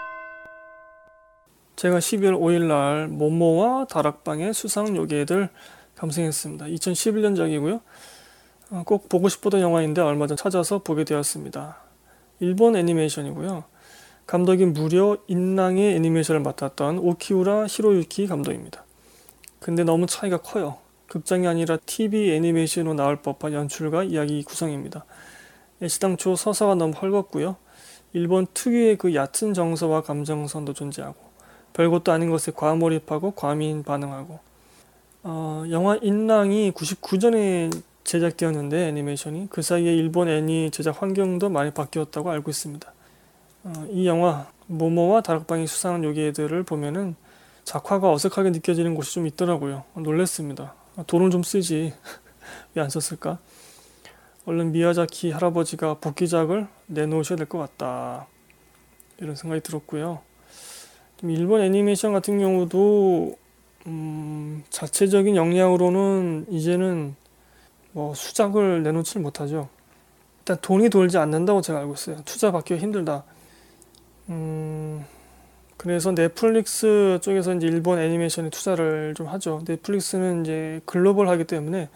제가 십이월 오일 날 모모와 다락방의 수상 요괴들 감상했습니다. 이천십일 년작이고요. 꼭 보고 싶었던 영화인데 얼마 전 찾아서 보게 되었습니다. 일본 애니메이션이고요. 감독이 무려 인랑의 애니메이션을 맡았던 오키우라 히로유키 감독입니다. 근데 너무 차이가 커요. 극장이 아니라 티비 애니메이션으로 나올 법한 연출과 이야기 구성입니다. 애시당초 서사가 너무 헐겁고요. 일본 특유의 그 얕은 정서와 감정선도 존재하고 별것도 아닌 것에 과몰입하고 과민 반응하고 어, 영화 인랑이 구십구 년에 제작되었는데 애니메이션이 그 사이에 일본 애니 제작 환경도 많이 바뀌었다고 알고 있습니다. 어, 이 영화 모모와 다락방이 수상한 요괴들을 보면은 작화가 어색하게 느껴지는 곳이 좀 있더라고요. 놀랬습니다. 돈을 좀 쓰지 왜 안 썼을까? 얼른 미야자키 할아버지가 복귀작을 내놓으셔야 될 것 같다 이런 생각이 들었고요. 일본 애니메이션 같은 경우도 음, 자체적인 역량으로는 이제는 뭐 수작을 내놓지 못하죠. 일단 돈이 돌지 않는다고 제가 알고 있어요. 투자 받기가 힘들다. 음, 그래서 넷플릭스 쪽에서 이제 일본 애니메이션에 투자를 좀 하죠. 넷플릭스는 이제 글로벌하기 때문에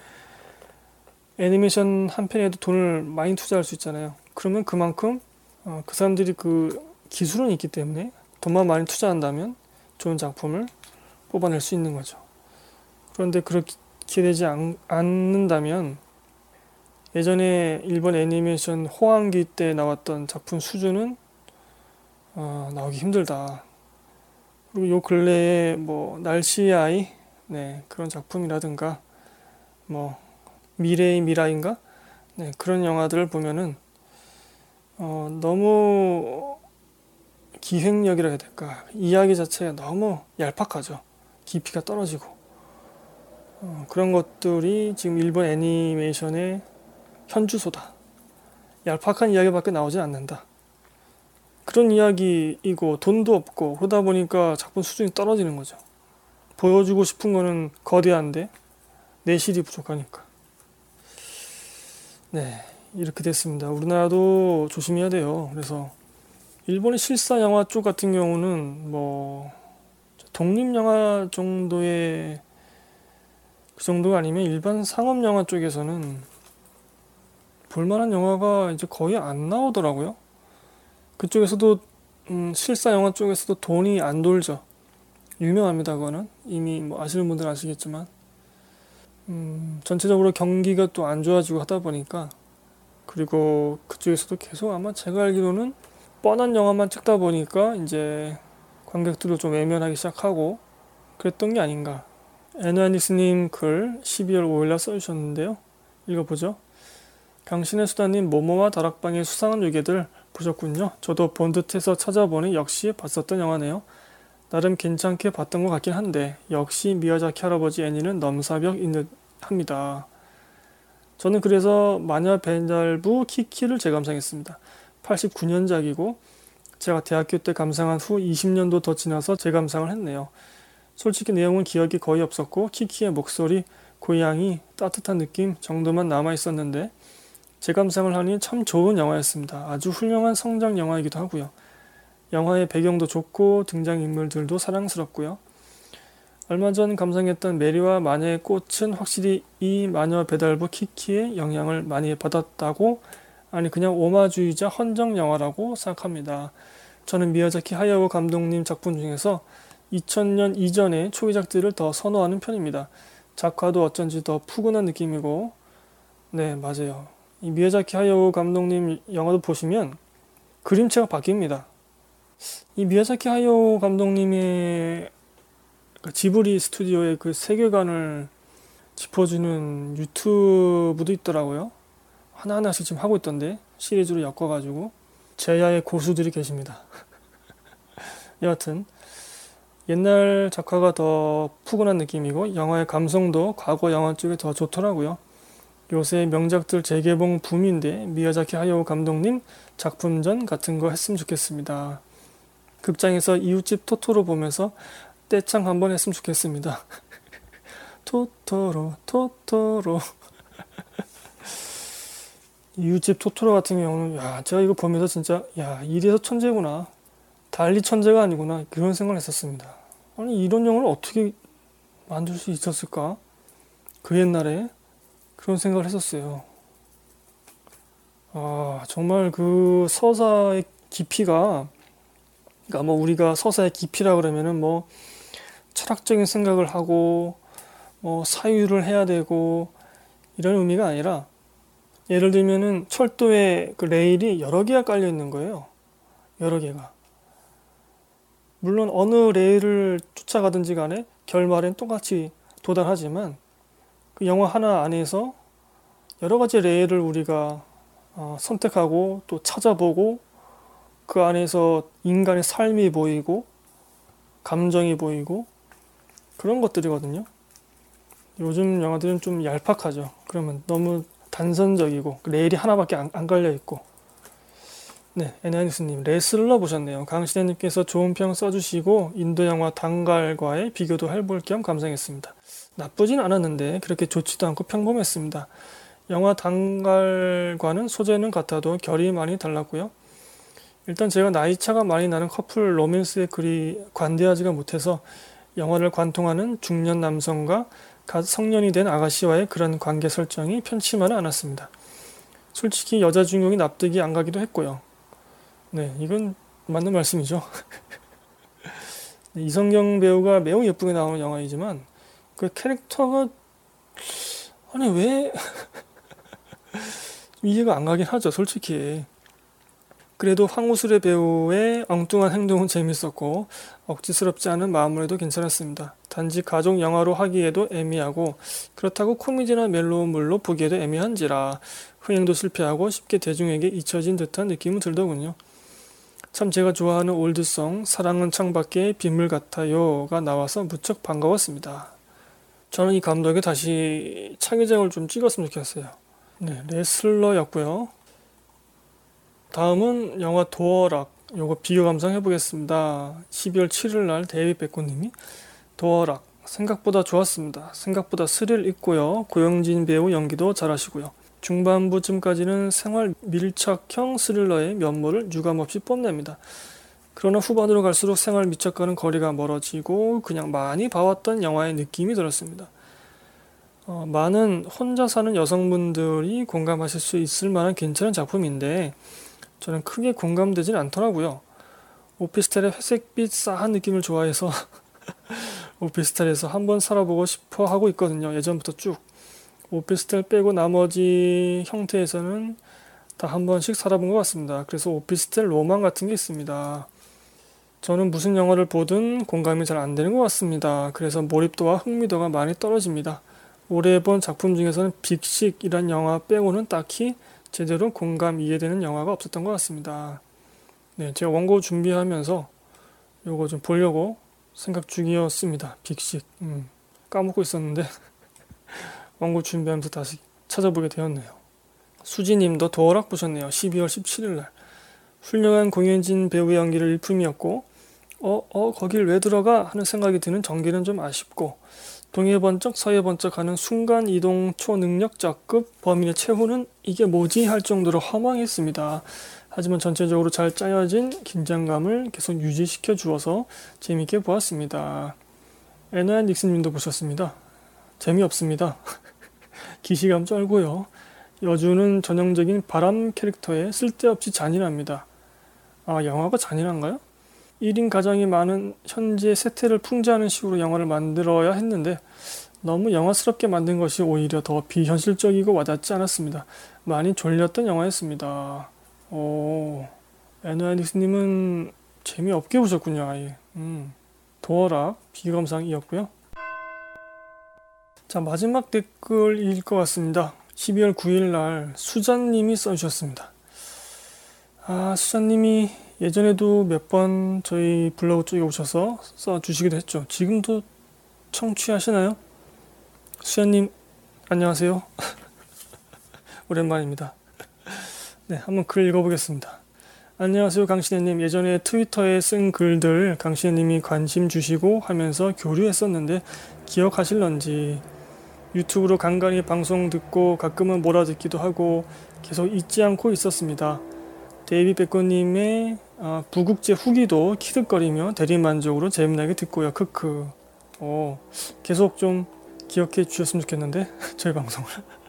애니메이션 한 편에도 돈을 많이 투자할 수 있잖아요. 그러면 그만큼 어, 그 사람들이 그 기술은 있기 때문에 돈만 많이 투자한다면 좋은 작품을 뽑아낼 수 있는 거죠. 그런데 그렇게 되지 않, 않는다면 예전에 일본 애니메이션 호황기 때 나왔던 작품 수준은 어, 나오기 힘들다. 그리고 요 근래에 뭐 날씨의 아이 네, 그런 작품이라든가 뭐 미래의 미라인가 네, 그런 영화들을 보면은 어, 너무 기획력이라 해야 될까 이야기 자체가 너무 얄팍하죠. 깊이가 떨어지고 어, 그런 것들이 지금 일본 애니메이션의 현주소다. 얄팍한 이야기밖에 나오지 않는다. 그런 이야기이고 돈도 없고 그러다 보니까 작품 수준이 떨어지는 거죠. 보여주고 싶은 거는 거대한데 내실이 부족하니까. 네, 이렇게 됐습니다. 우리나라도 조심해야 돼요. 그래서 일본의 실사 영화 쪽 같은 경우는 뭐 독립 영화 정도의 그 정도가 아니면 일반 상업 영화 쪽에서는 볼만한 영화가 이제 거의 안 나오더라고요. 그쪽에서도 음, 실사 영화 쪽에서도 돈이 안 돌죠. 유명합니다. 그거는 이미 뭐 아시는 분들은 아시겠지만 음, 전체적으로 경기가 또 안 좋아지고 하다 보니까 그리고 그쪽에서도 계속 아마 제가 알기로는 뻔한 영화만 찍다 보니까 이제 관객들도 좀 외면하기 시작하고 그랬던 게 아닌가. 애나니스님 글 십이월 오일날 써주셨는데요. 읽어보죠. 강신의 수다님 모모와 다락방의 수상한 요괴들 보셨군요. 저도 본 듯해서 찾아보니 역시 봤었던 영화네요. 나름 괜찮게 봤던 것 같긴 한데 역시 미야자키 할아버지 애니는 넘사벽인 듯 합니다. 저는 그래서 마녀 배달부 키키를 재감상했습니다. 팔십구 년작이고 제가 대학교 때 감상한 후 이십 년도 더 지나서 재감상을 했네요. 솔직히 내용은 기억이 거의 없었고 키키의 목소리, 고양이, 따뜻한 느낌 정도만 남아있었는데 재감상을 하니 참 좋은 영화였습니다. 아주 훌륭한 성장 영화이기도 하고요. 영화의 배경도 좋고 등장인물들도 사랑스럽고요. 얼마 전 감상했던 메리와 마녀의 꽃은 확실히 이 마녀 배달부 키키의 영향을 많이 받았다고 아니 그냥 오마주이자 헌정 영화라고 생각합니다. 저는 미야자키 하야오 감독님 작품 중에서 이천 년 이전의 초기작들을 더 선호하는 편입니다. 작화도 어쩐지 더 푸근한 느낌이고 네 맞아요. 이 미야자키 하야오 감독님 영화도 보시면 그림체가 바뀝니다. 이 미야자키 하야오 감독님의 그 지브리 스튜디오의 그 세계관을 짚어주는 유튜브도 있더라고요. 하나하나씩 지금 하고 있던데, 시리즈로 엮어가지고 제야의 고수들이 계십니다. 여하튼 옛날 작화가 더 푸근한 느낌이고 영화의 감성도 과거 영화 쪽에 더 좋더라고요. 요새 명작들 재개봉 붐인데 미야자키 하야오 감독님 작품전 같은 거 했으면 좋겠습니다. 극장에서 이웃집 토토로 보면서 떼창 한번 했으면 좋겠습니다. 토토로 토토로. 이웃집 토토로 같은 경우는 야 제가 이거 보면서 진짜 야 이래서 천재구나, 달리 천재가 아니구나, 그런 생각을 했었습니다. 아니 이런 영화를 어떻게 만들 수 있었을까, 그 옛날에 그런 생각을 했었어요. 아 정말 그 서사의 깊이가, 그러니까 뭐 우리가 서사의 깊이라 그러면은 뭐 철학적인 생각을 하고 뭐 사유를 해야 되고 이런 의미가 아니라, 예를 들면은 철도에 그 레일이 여러 개가 깔려 있는 거예요. 여러 개가. 물론 어느 레일을 쫓아가든지 간에 결말엔 똑같이 도달하지만 그 영화 하나 안에서 여러 가지 레일을 우리가 어, 선택하고 또 찾아보고 그 안에서 인간의 삶이 보이고 감정이 보이고 그런 것들이거든요. 요즘 영화들은 좀 얄팍하죠. 그러면 너무 단선적이고 레일이 하나밖에 안, 안 깔려있고. 네, 에나닉스님 레슬러 보셨네요. 강신혜님께서 좋은 평 써주시고 인도 영화 단갈과의 비교도 해볼 겸 감상했습니다. 나쁘진 않았는데 그렇게 좋지도 않고 평범했습니다. 영화 단갈과는 소재는 같아도 결이 많이 달랐고요. 일단 제가 나이차가 많이 나는 커플 로맨스에 그리 관대하지가 못해서 영화를 관통하는 중년 남성과 갓 성년이 된 아가씨와의 그런 관계 설정이 편치만은 않았습니다. 솔직히 여자 주인공이 납득이 안 가기도 했고요. 네, 이건 맞는 말씀이죠. 이성경 배우가 매우 예쁘게 나오는 영화이지만 그 캐릭터가 아니 왜 이해가 안 가긴 하죠, 솔직히. 그래도 황우술의 배우의 엉뚱한 행동은 재밌었고 억지스럽지 않은 마무리도 괜찮았습니다. 단지 가족 영화로 하기에도 애매하고 그렇다고 코미디나 멜로물로 보기에도 애매한지라 흥행도 실패하고 쉽게 대중에게 잊혀진 듯한 느낌은 들더군요. 참 제가 좋아하는 올드송 사랑은 창밖의 빗물 같아요가 나와서 무척 반가웠습니다. 저는 이 감독이 다시 차기작을 좀 찍었으면 좋겠어요. 네, 레슬러였고요. 다음은 영화 도어락, 요거 비교 감상 해보겠습니다. 십이월 칠일 날 데이비 백고님이 도어락 생각보다 좋았습니다. 생각보다 스릴 있고요. 고영진 배우 연기도 잘하시고요. 중반부쯤까지는 생활 밀착형 스릴러의 면모를 유감없이 뽐냅니다. 그러나 후반으로 갈수록 생활 밀착과는 거리가 멀어지고 그냥 많이 봐왔던 영화의 느낌이 들었습니다. 어, 많은 혼자 사는 여성분들이 공감하실 수 있을 만한 괜찮은 작품인데 저는 크게 공감되진 않더라고요. 오피스텔의 회색빛 싸한 느낌을 좋아해서 오피스텔에서 한번 살아보고 싶어 하고 있거든요. 예전부터 쭉. 오피스텔 빼고 나머지 형태에서는 다 한 번씩 살아본 것 같습니다. 그래서 오피스텔 로망 같은 게 있습니다. 저는 무슨 영화를 보든 공감이 잘 안 되는 것 같습니다. 그래서 몰입도와 흥미도가 많이 떨어집니다. 올해 본 작품 중에서는 빅식이란 영화 빼고는 딱히 제대로 공감 이해되는 영화가 없었던 것 같습니다. 네, 제가 원고 준비하면서 요거 좀 보려고 생각 중이었습니다. 빅식. 음, 까먹고 있었는데 원고 준비하면서 다시 찾아보게 되었네요. 수지님도 도어락 보셨네요. 십이월 십칠일 날. 훌륭한 공연진 배우의 연기를 일품이었고 어, 어, 거길 왜 들어가? 하는 생각이 드는 전개는 좀 아쉽고 동해 번쩍 서해 번쩍 하는 순간이동 초능력자급 범인의 최후는 이게 뭐지? 할 정도로 허망했습니다. 하지만 전체적으로 잘 짜여진 긴장감을 계속 유지시켜 주어서 재밌게 보았습니다. 에너앤 닉슨님도 보셨습니다. 재미없습니다. 기시감 쩔고요. 여주는 전형적인 바람 캐릭터에 쓸데없이 잔인합니다. 아, 영화가 잔인한가요? 일 인 가정이 많은 현재 세태를 풍자하는 식으로 영화를 만들어야 했는데 너무 영화스럽게 만든 것이 오히려 더 비현실적이고 와닿지 않았습니다. 많이 졸렸던 영화였습니다. 오, 에너앤 닉슨님은 재미없게 보셨군요, 아예. 음, 도어락 비감상이었고요. 자, 마지막 댓글일 것 같습니다. 십이월 구일 날 수잔님이 써주셨습니다. 아, 수잔님이 예전에도 몇 번 저희 블로그 쪽에 오셔서 써주시기도 했죠. 지금도 청취하시나요? 수잔님, 안녕하세요. 오랜만입니다. 네, 한번 글 읽어보겠습니다. 안녕하세요, 강신혜님. 예전에 트위터에 쓴 글들 강신혜님이 관심 주시고 하면서 교류했었는데 기억하실런지. 유튜브로 간간히 방송 듣고 가끔은 몰아듣기도 하고 계속 잊지 않고 있었습니다. 데이비 백건님의 아, 부국제 후기도 키득거리며 대리만족으로 재미나게 듣고요. 크크. 어, 계속 좀 기억해 주셨으면 좋겠는데 저희 방송을.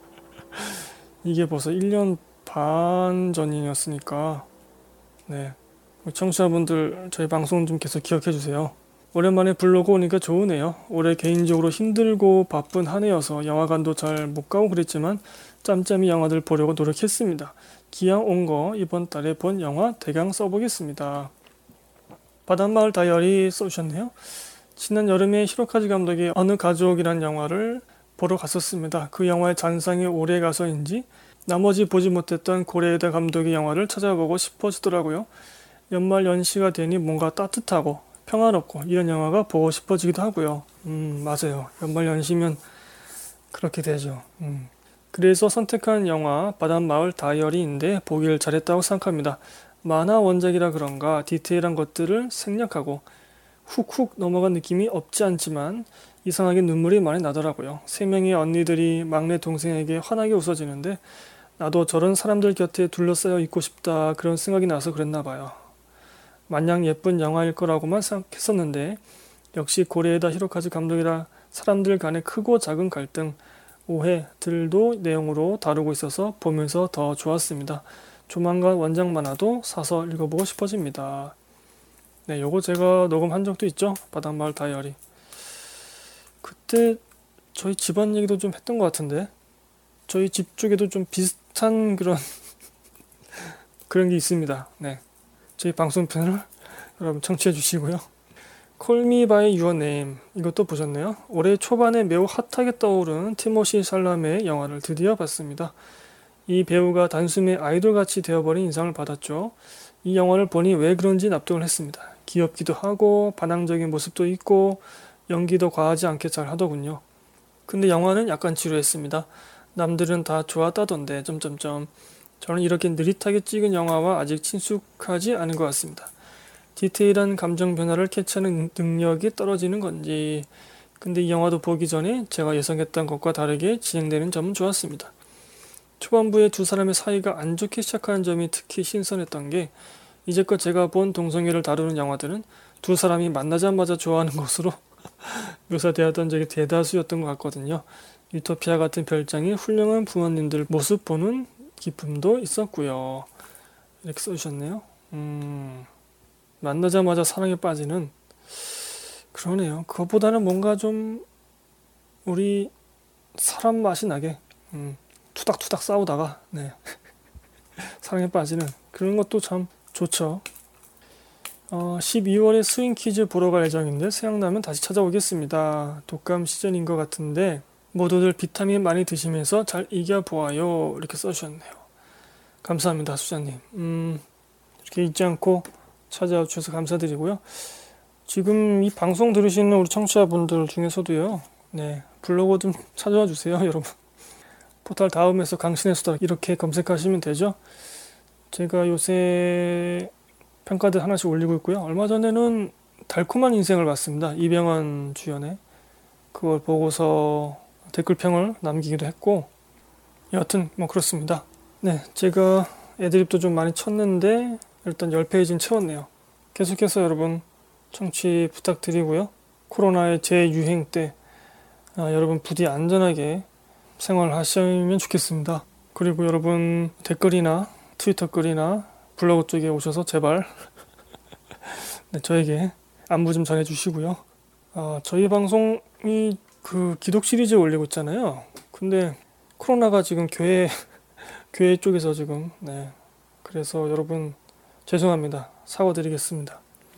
이게 벌써 일 년 반 전이었으니까 네, 청취자분들 저희 방송 좀 계속 기억해 주세요. 오랜만에 블로그 오니까 좋으네요. 올해 개인적으로 힘들고 바쁜 한 해여서 영화관도 잘 못 가고 그랬지만 짬짬이 영화들 보려고 노력했습니다. 기왕 온 거 이번 달에 본 영화 대강 써보겠습니다. 바닷마을 다이어리 써주셨네요. 지난 여름에 히로카즈 감독의 어느 가족이란 영화를 보러 갔었습니다. 그 영화의 잔상이 오래 가서인지 나머지 보지 못했던 고레에다 감독의 영화를 찾아보고 싶어지더라고요. 연말 연시가 되니 뭔가 따뜻하고 평화롭고 이런 영화가 보고 싶어지기도 하고요. 음, 맞아요. 연말 연시면 그렇게 되죠. 음. 그래서 선택한 영화 바닷마을 다이어리인데 보길 잘했다고 생각합니다. 만화 원작이라 그런가 디테일한 것들을 생략하고 훅훅 넘어간 느낌이 없지 않지만 이상하게 눈물이 많이 나더라고요. 세 명의 언니들이 막내 동생에게 환하게 웃어지는데 나도 저런 사람들 곁에 둘러싸여 있고 싶다 그런 생각이 나서 그랬나 봐요. 마냥 예쁜 영화일 거라고만 생각했었는데 역시 고레에다 히로카즈 감독이라 사람들 간의 크고 작은 갈등, 오해들도 내용으로 다루고 있어서 보면서 더 좋았습니다. 조만간 원작 만화도 사서 읽어보고 싶어집니다. 네, 요거 제가 녹음한 적도 있죠. 바닷마을 다이어리. 그때 저희 집안 얘기도 좀 했던 것 같은데 저희 집 쪽에도 좀 비슷한 그런 그런 게 있습니다. 네, 저희 방송편을 여러분 청취해 주시고요. Call Me by Your Name 이것도 보셨네요. 올해 초반에 매우 핫하게 떠오른 티모시 샬라메의 영화를 드디어 봤습니다. 이 배우가 단숨에 아이돌같이 되어버린 인상을 받았죠. 이 영화를 보니 왜 그런지 납득을 했습니다. 귀엽기도 하고 반항적인 모습도 있고 연기도 과하지 않게 잘 하더군요. 근데 영화는 약간 지루했습니다. 남들은 다 좋았다던데 점점점 저는 이렇게 느릿하게 찍은 영화와 아직 친숙하지 않은 것 같습니다. 디테일한 감정 변화를 캐치하는 능력이 떨어지는 건지 근데 이 영화도 보기 전에 제가 예상했던 것과 다르게 진행되는 점은 좋았습니다. 초반부에 두 사람의 사이가 안 좋게 시작하는 점이 특히 신선했던 게 이제껏 제가 본 동성애를 다루는 영화들은 두 사람이 만나자마자 좋아하는 것으로 묘사되었던 적이 대다수였던 것 같거든요. 유토피아 같은 별장이 훌륭한 부모님들 모습 보는 기쁨도 있었고요. 이렇게 써주셨네요. 음, 만나자마자 사랑에 빠지는 그러네요. 그것보다는 뭔가 좀 우리 사람 맛이 나게 음, 투닥투닥 싸우다가 네. 사랑에 빠지는 그런 것도 참 좋죠. 어, 십이월에 스윙키즈 보러 갈 예정인데 생각나면 다시 찾아오겠습니다. 독감 시즌인 것 같은데 모두들 비타민 많이 드시면서 잘 이겨보아요. 이렇게 써주셨네요. 감사합니다, 수자님. 음, 이렇게 잊지 않고 찾아와 주셔서 감사드리고요. 지금 이 방송 들으시는 우리 청취자분들 중에서도요. 네, 블로그 좀 찾아와 주세요, 여러분. 포털 다음에서 강신의 수다 이렇게 검색하시면 되죠. 제가 요새 평가들 하나씩 올리고 있고요. 얼마 전에는 달콤한 인생을 봤습니다. 이병헌 주연의 그걸 보고서 댓글평을 남기기도 했고 여하튼 뭐 그렇습니다. 네, 제가 애드립도 좀 많이 쳤는데 일단 십 페이지는 채웠네요. 계속해서 여러분 청취 부탁드리고요. 코로나의 재유행 때 아, 여러분 부디 안전하게 생활하시면 좋겠습니다. 그리고 여러분 댓글이나 트위터 글이나 블로그 쪽에 오셔서 제발 네, 저에게 안부 좀 전해주시고요. 아, 저희 방송이 그 기독 시리즈 올리고 있잖아요. 근데 코로나가 지금 교회 교회 쪽에서 지금 네 그래서 여러분 죄송합니다. 사과드리겠습니다.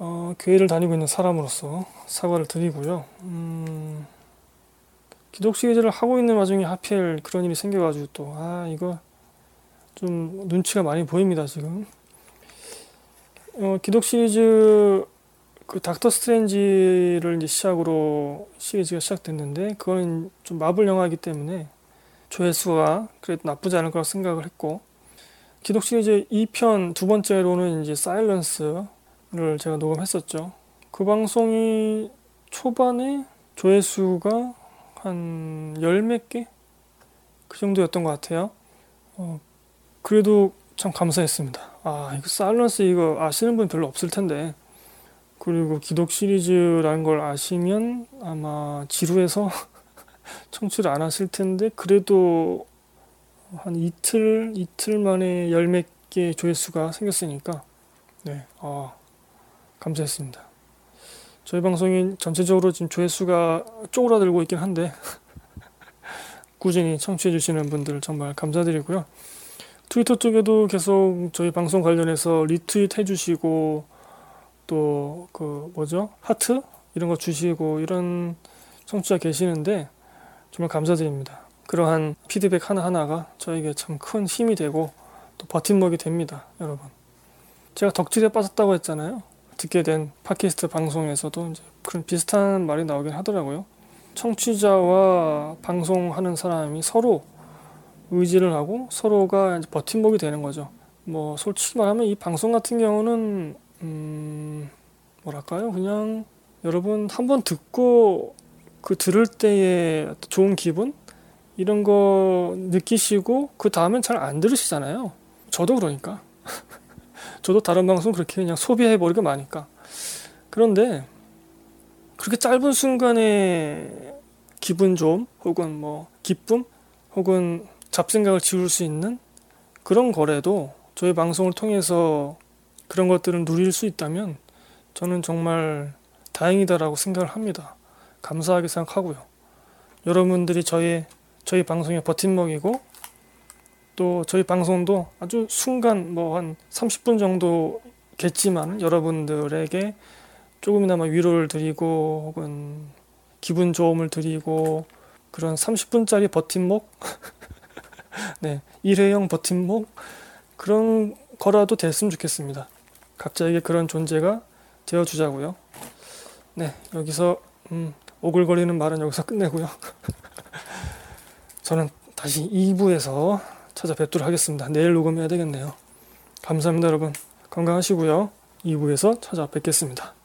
어, 교회를 다니고 있는 사람으로서 사과를 드리고요. 음, 기독 시리즈를 하고 있는 와중에 하필 그런 일이 생겨가지고 또, 아, 이거 좀 눈치가 많이 보입니다, 지금. 어, 기독 시리즈 그 닥터 스트레인지를 이제 시작으로 시리즈가 시작됐는데, 그건 좀 마블 영화이기 때문에 조회수가 그래도 나쁘지 않을 거라 생각을 했고, 기독 시리즈 이 편 두 번째로는 이제 사일런스를 제가 녹음했었죠. 그 방송이 초반에 조회수가 한 열 몇 개? 그 정도였던 것 같아요. 어, 그래도 참 감사했습니다. 아, 이거 사일런스 이거 아시는 분 별로 없을 텐데. 그리고 기독 시리즈라는 걸 아시면 아마 지루해서 청취를 안 하실 텐데, 그래도 한 이틀, 이틀 만에 열 몇 개 조회수가 생겼으니까, 네, 아, 감사했습니다. 저희 방송이 전체적으로 지금 조회수가 쪼그라들고 있긴 한데, 꾸준히 청취해주시는 분들 정말 감사드리고요. 트위터 쪽에도 계속 저희 방송 관련해서 리트윗 해주시고, 또, 그, 뭐죠? 하트? 이런 거 주시고, 이런 청취자 계시는데, 정말 감사드립니다. 그러한 피드백 하나하나가 저에게 참 큰 힘이 되고 또 버팀목이 됩니다, 여러분. 제가 덕질에 빠졌다고 했잖아요. 듣게 된 팟캐스트 방송에서도 이제 그런 비슷한 말이 나오긴 하더라고요. 청취자와 방송하는 사람이 서로 의지를 하고 서로가 이제 버팀목이 되는 거죠. 뭐 솔직히 말하면 이 방송 같은 경우는 음 뭐랄까요? 그냥 여러분 한번 듣고 그 들을 때의 좋은 기분? 이런 거 느끼시고 그 다음엔 잘 안 들으시잖아요. 저도 그러니까. 저도 다른 방송 그렇게 그냥 소비해버리고 마니까. 그런데 그렇게 짧은 순간에 기분 좋음 혹은 뭐 기쁨 혹은 잡생각을 지울 수 있는 그런 거래도 저희 방송을 통해서 그런 것들을 누릴 수 있다면 저는 정말 다행이다라고 생각을 합니다. 감사하게 생각하고요. 여러분들이 저희 저희 방송의 버팀목이고, 또 저희 방송도 아주 순간 뭐 한 삼십 분 정도겠지만 여러분들에게 조금이나마 위로를 드리고 혹은 기분 좋음을 드리고 그런 삼십 분짜리 버팀목 네, 일회용 버팀목 그런 거라도 됐으면 좋겠습니다. 각자에게 그런 존재가 되어주자고요. 네, 여기서 음, 오글거리는 말은 여기서 끝내고요. 저는 다시 이 부에서 찾아뵙도록 하겠습니다. 내일 녹음해야 되겠네요. 감사합니다, 여러분. 건강하시고요. 이 부에서 찾아뵙겠습니다.